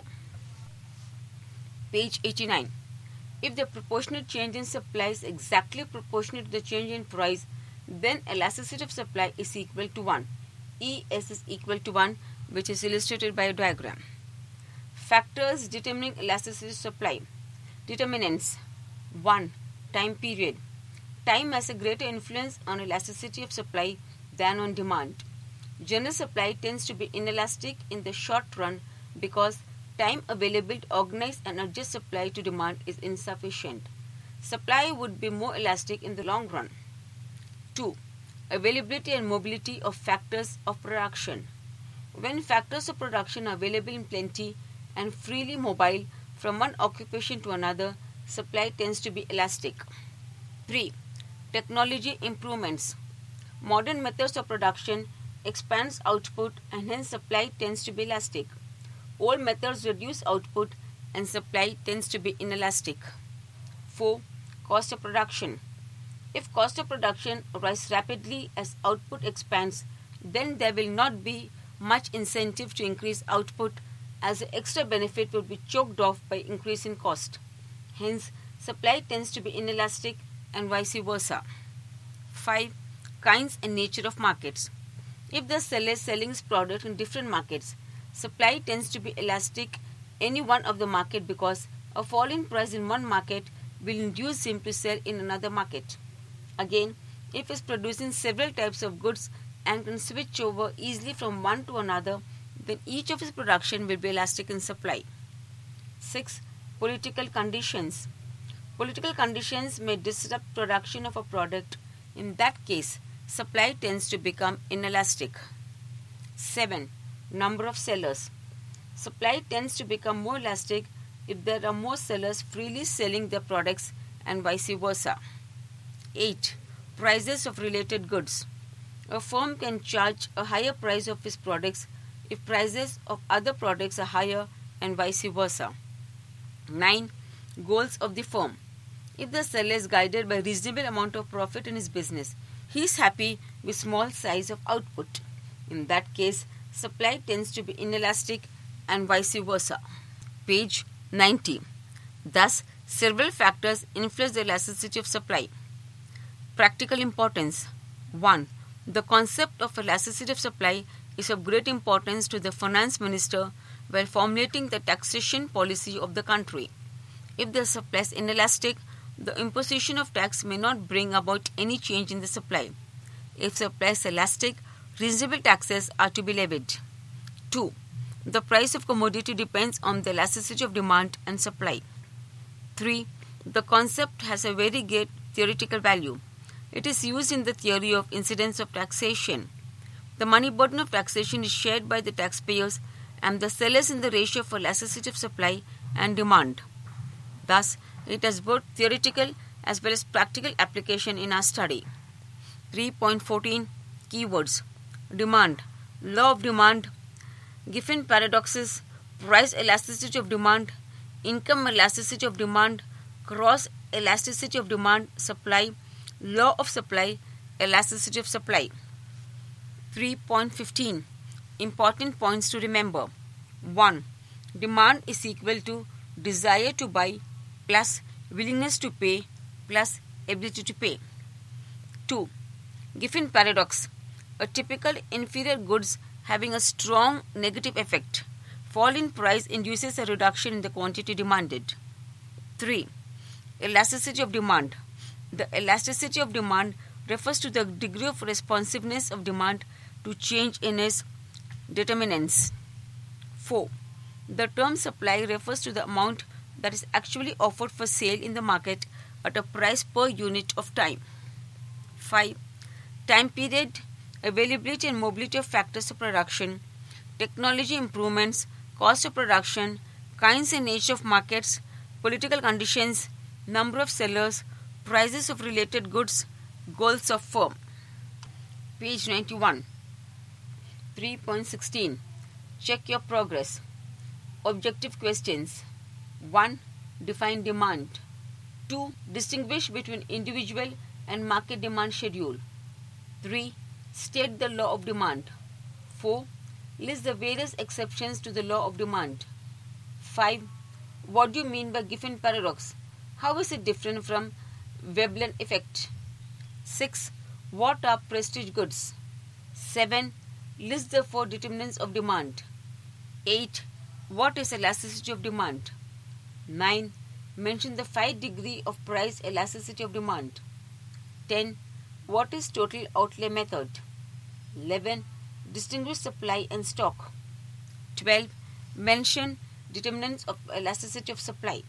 Page 89. If the proportionate change in supply is exactly proportionate to the change in price, then elasticity of supply is equal to 1. ES is equal to 1, which is illustrated by a diagram. Factors determining elasticity of supply. Determinants. 1. Time period. Time has a greater influence on elasticity of supply than on demand. General supply tends to be inelastic in the short run because time available to organize and adjust supply to demand is insufficient. Supply would be more elastic in the long run. 2. Availability and mobility of factors of production. When factors of production are available in plenty and freely mobile from one occupation to another, supply tends to be elastic. 3. Technology improvements. Modern methods of production expands output and hence supply tends to be elastic. Old methods reduce output and supply tends to be inelastic. 4. Cost of production. If cost of production rises rapidly as output expands, then there will not be much incentive to increase output as the extra benefit would be choked off by increase in cost. Hence, supply tends to be inelastic and vice versa. 5. Kinds and nature of markets. If the seller is selling his product in different markets, supply tends to be elastic any one of the market because a fall in price in one market will induce him to sell in another market. Again, if he is producing several types of goods and can switch over easily from one to another, then each of his production will be elastic in supply. 6. Political conditions. Political conditions may disrupt production of a product. In that case, supply tends to become inelastic. 7. Number of sellers. Supply tends to become more elastic if there are more sellers freely selling their products and vice versa. 8. Prices of related goods. A firm can charge a higher price of its products if prices of other products are higher and vice versa. 9. Goals of the firm. If the seller is guided by reasonable amount of profit in his business, he is happy with small size of output. In that case, supply tends to be inelastic and vice versa. Page 90. Thus, several factors influence the elasticity of supply. Practical importance. 1. The concept of elasticity of supply is of great importance to the finance minister while formulating the taxation policy of the country. If the supply is inelastic, the imposition of tax may not bring about any change in the supply. If supply is elastic, reasonable taxes are to be levied. 2. The price of commodity depends on the elasticity of demand and supply. 3. The concept has a very great theoretical value. It is used in the theory of incidence of taxation. The money burden of taxation is shared by the taxpayers and the sellers in the ratio of elasticity of supply and demand. Thus, it has both theoretical as well as practical application in our study. 3.14 Keywords. Demand, law of demand, Giffen paradoxes, price elasticity of demand, income elasticity of demand, cross elasticity of demand, supply, law of supply, elasticity of supply. 3.15 Important points to remember. 1. Demand is equal to desire to buy plus willingness to pay plus ability to pay. 2. Giffen paradox. A typical inferior goods having a strong negative effect. Fall in price induces a reduction in the quantity demanded. 3. Elasticity of demand. The elasticity of demand refers to the degree of responsiveness of demand to change in its determinants. 4. The term supply refers to the amount that is actually offered for sale in the market at a price per unit of time. 5. Time period, availability and mobility of factors of production, technology improvements, cost of production, kinds and nature of markets, political conditions, number of sellers, prices of related goods, goals of firm. Page 91. 3.16 Check your progress. Objective questions. 1. Define demand. 2. Distinguish between individual and market demand schedule. 3. State the law of demand. 4. List the various exceptions to the law of demand. 5. What do you mean by Giffen paradox? How is it different from Veblen effect? 6. What are prestige goods? 7. List the 4 determinants of demand. 8. What is elasticity of demand? 9. Mention the 5 degree of price elasticity of demand. 10. What is total outlay method? 11. Distinguish supply and stock. 12. Mention determinants of elasticity of supply.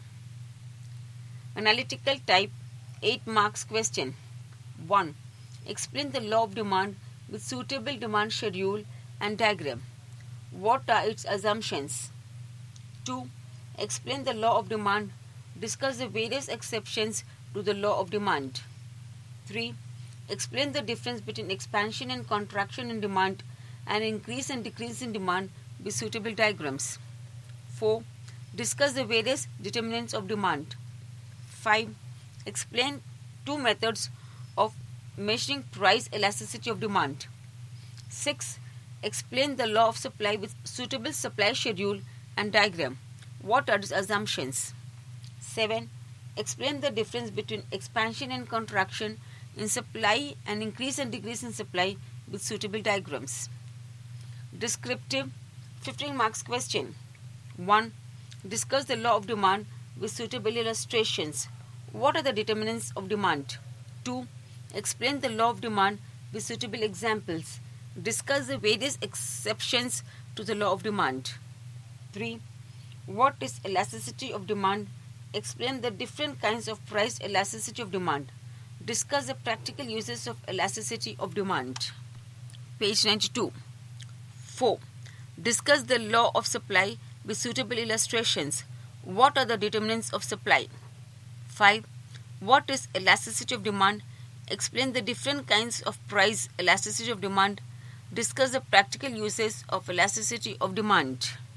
Analytical type 8 marks question. 1. Explain the law of demand with suitable demand schedule and diagram. What are its assumptions? 2. Explain the law of demand. Discuss the various exceptions to the law of demand. 3. Explain the difference between expansion and contraction in demand and increase and decrease in demand with suitable diagrams. 4. Discuss the various determinants of demand. 5. Explain 2 methods of measuring price elasticity of demand. 6. Explain the law of supply with suitable supply schedule and diagram. What are its assumptions? 7. Explain the difference between expansion and contraction in supply and increase and decrease in supply with suitable diagrams. Descriptive 15 marks question. 1. Discuss the law of demand with suitable illustrations. What are the determinants of demand? 2. Explain the law of demand with suitable examples. Discuss the various exceptions to the law of demand. 3. What is elasticity of demand? Explain the different kinds of price elasticity of demand. Discuss the practical uses of elasticity of demand. Page 92. 4. Discuss the law of supply with suitable illustrations. What are the determinants of supply? 5. What is elasticity of demand? Explain the different kinds of price elasticity of demand. Discuss the practical uses of elasticity of demand.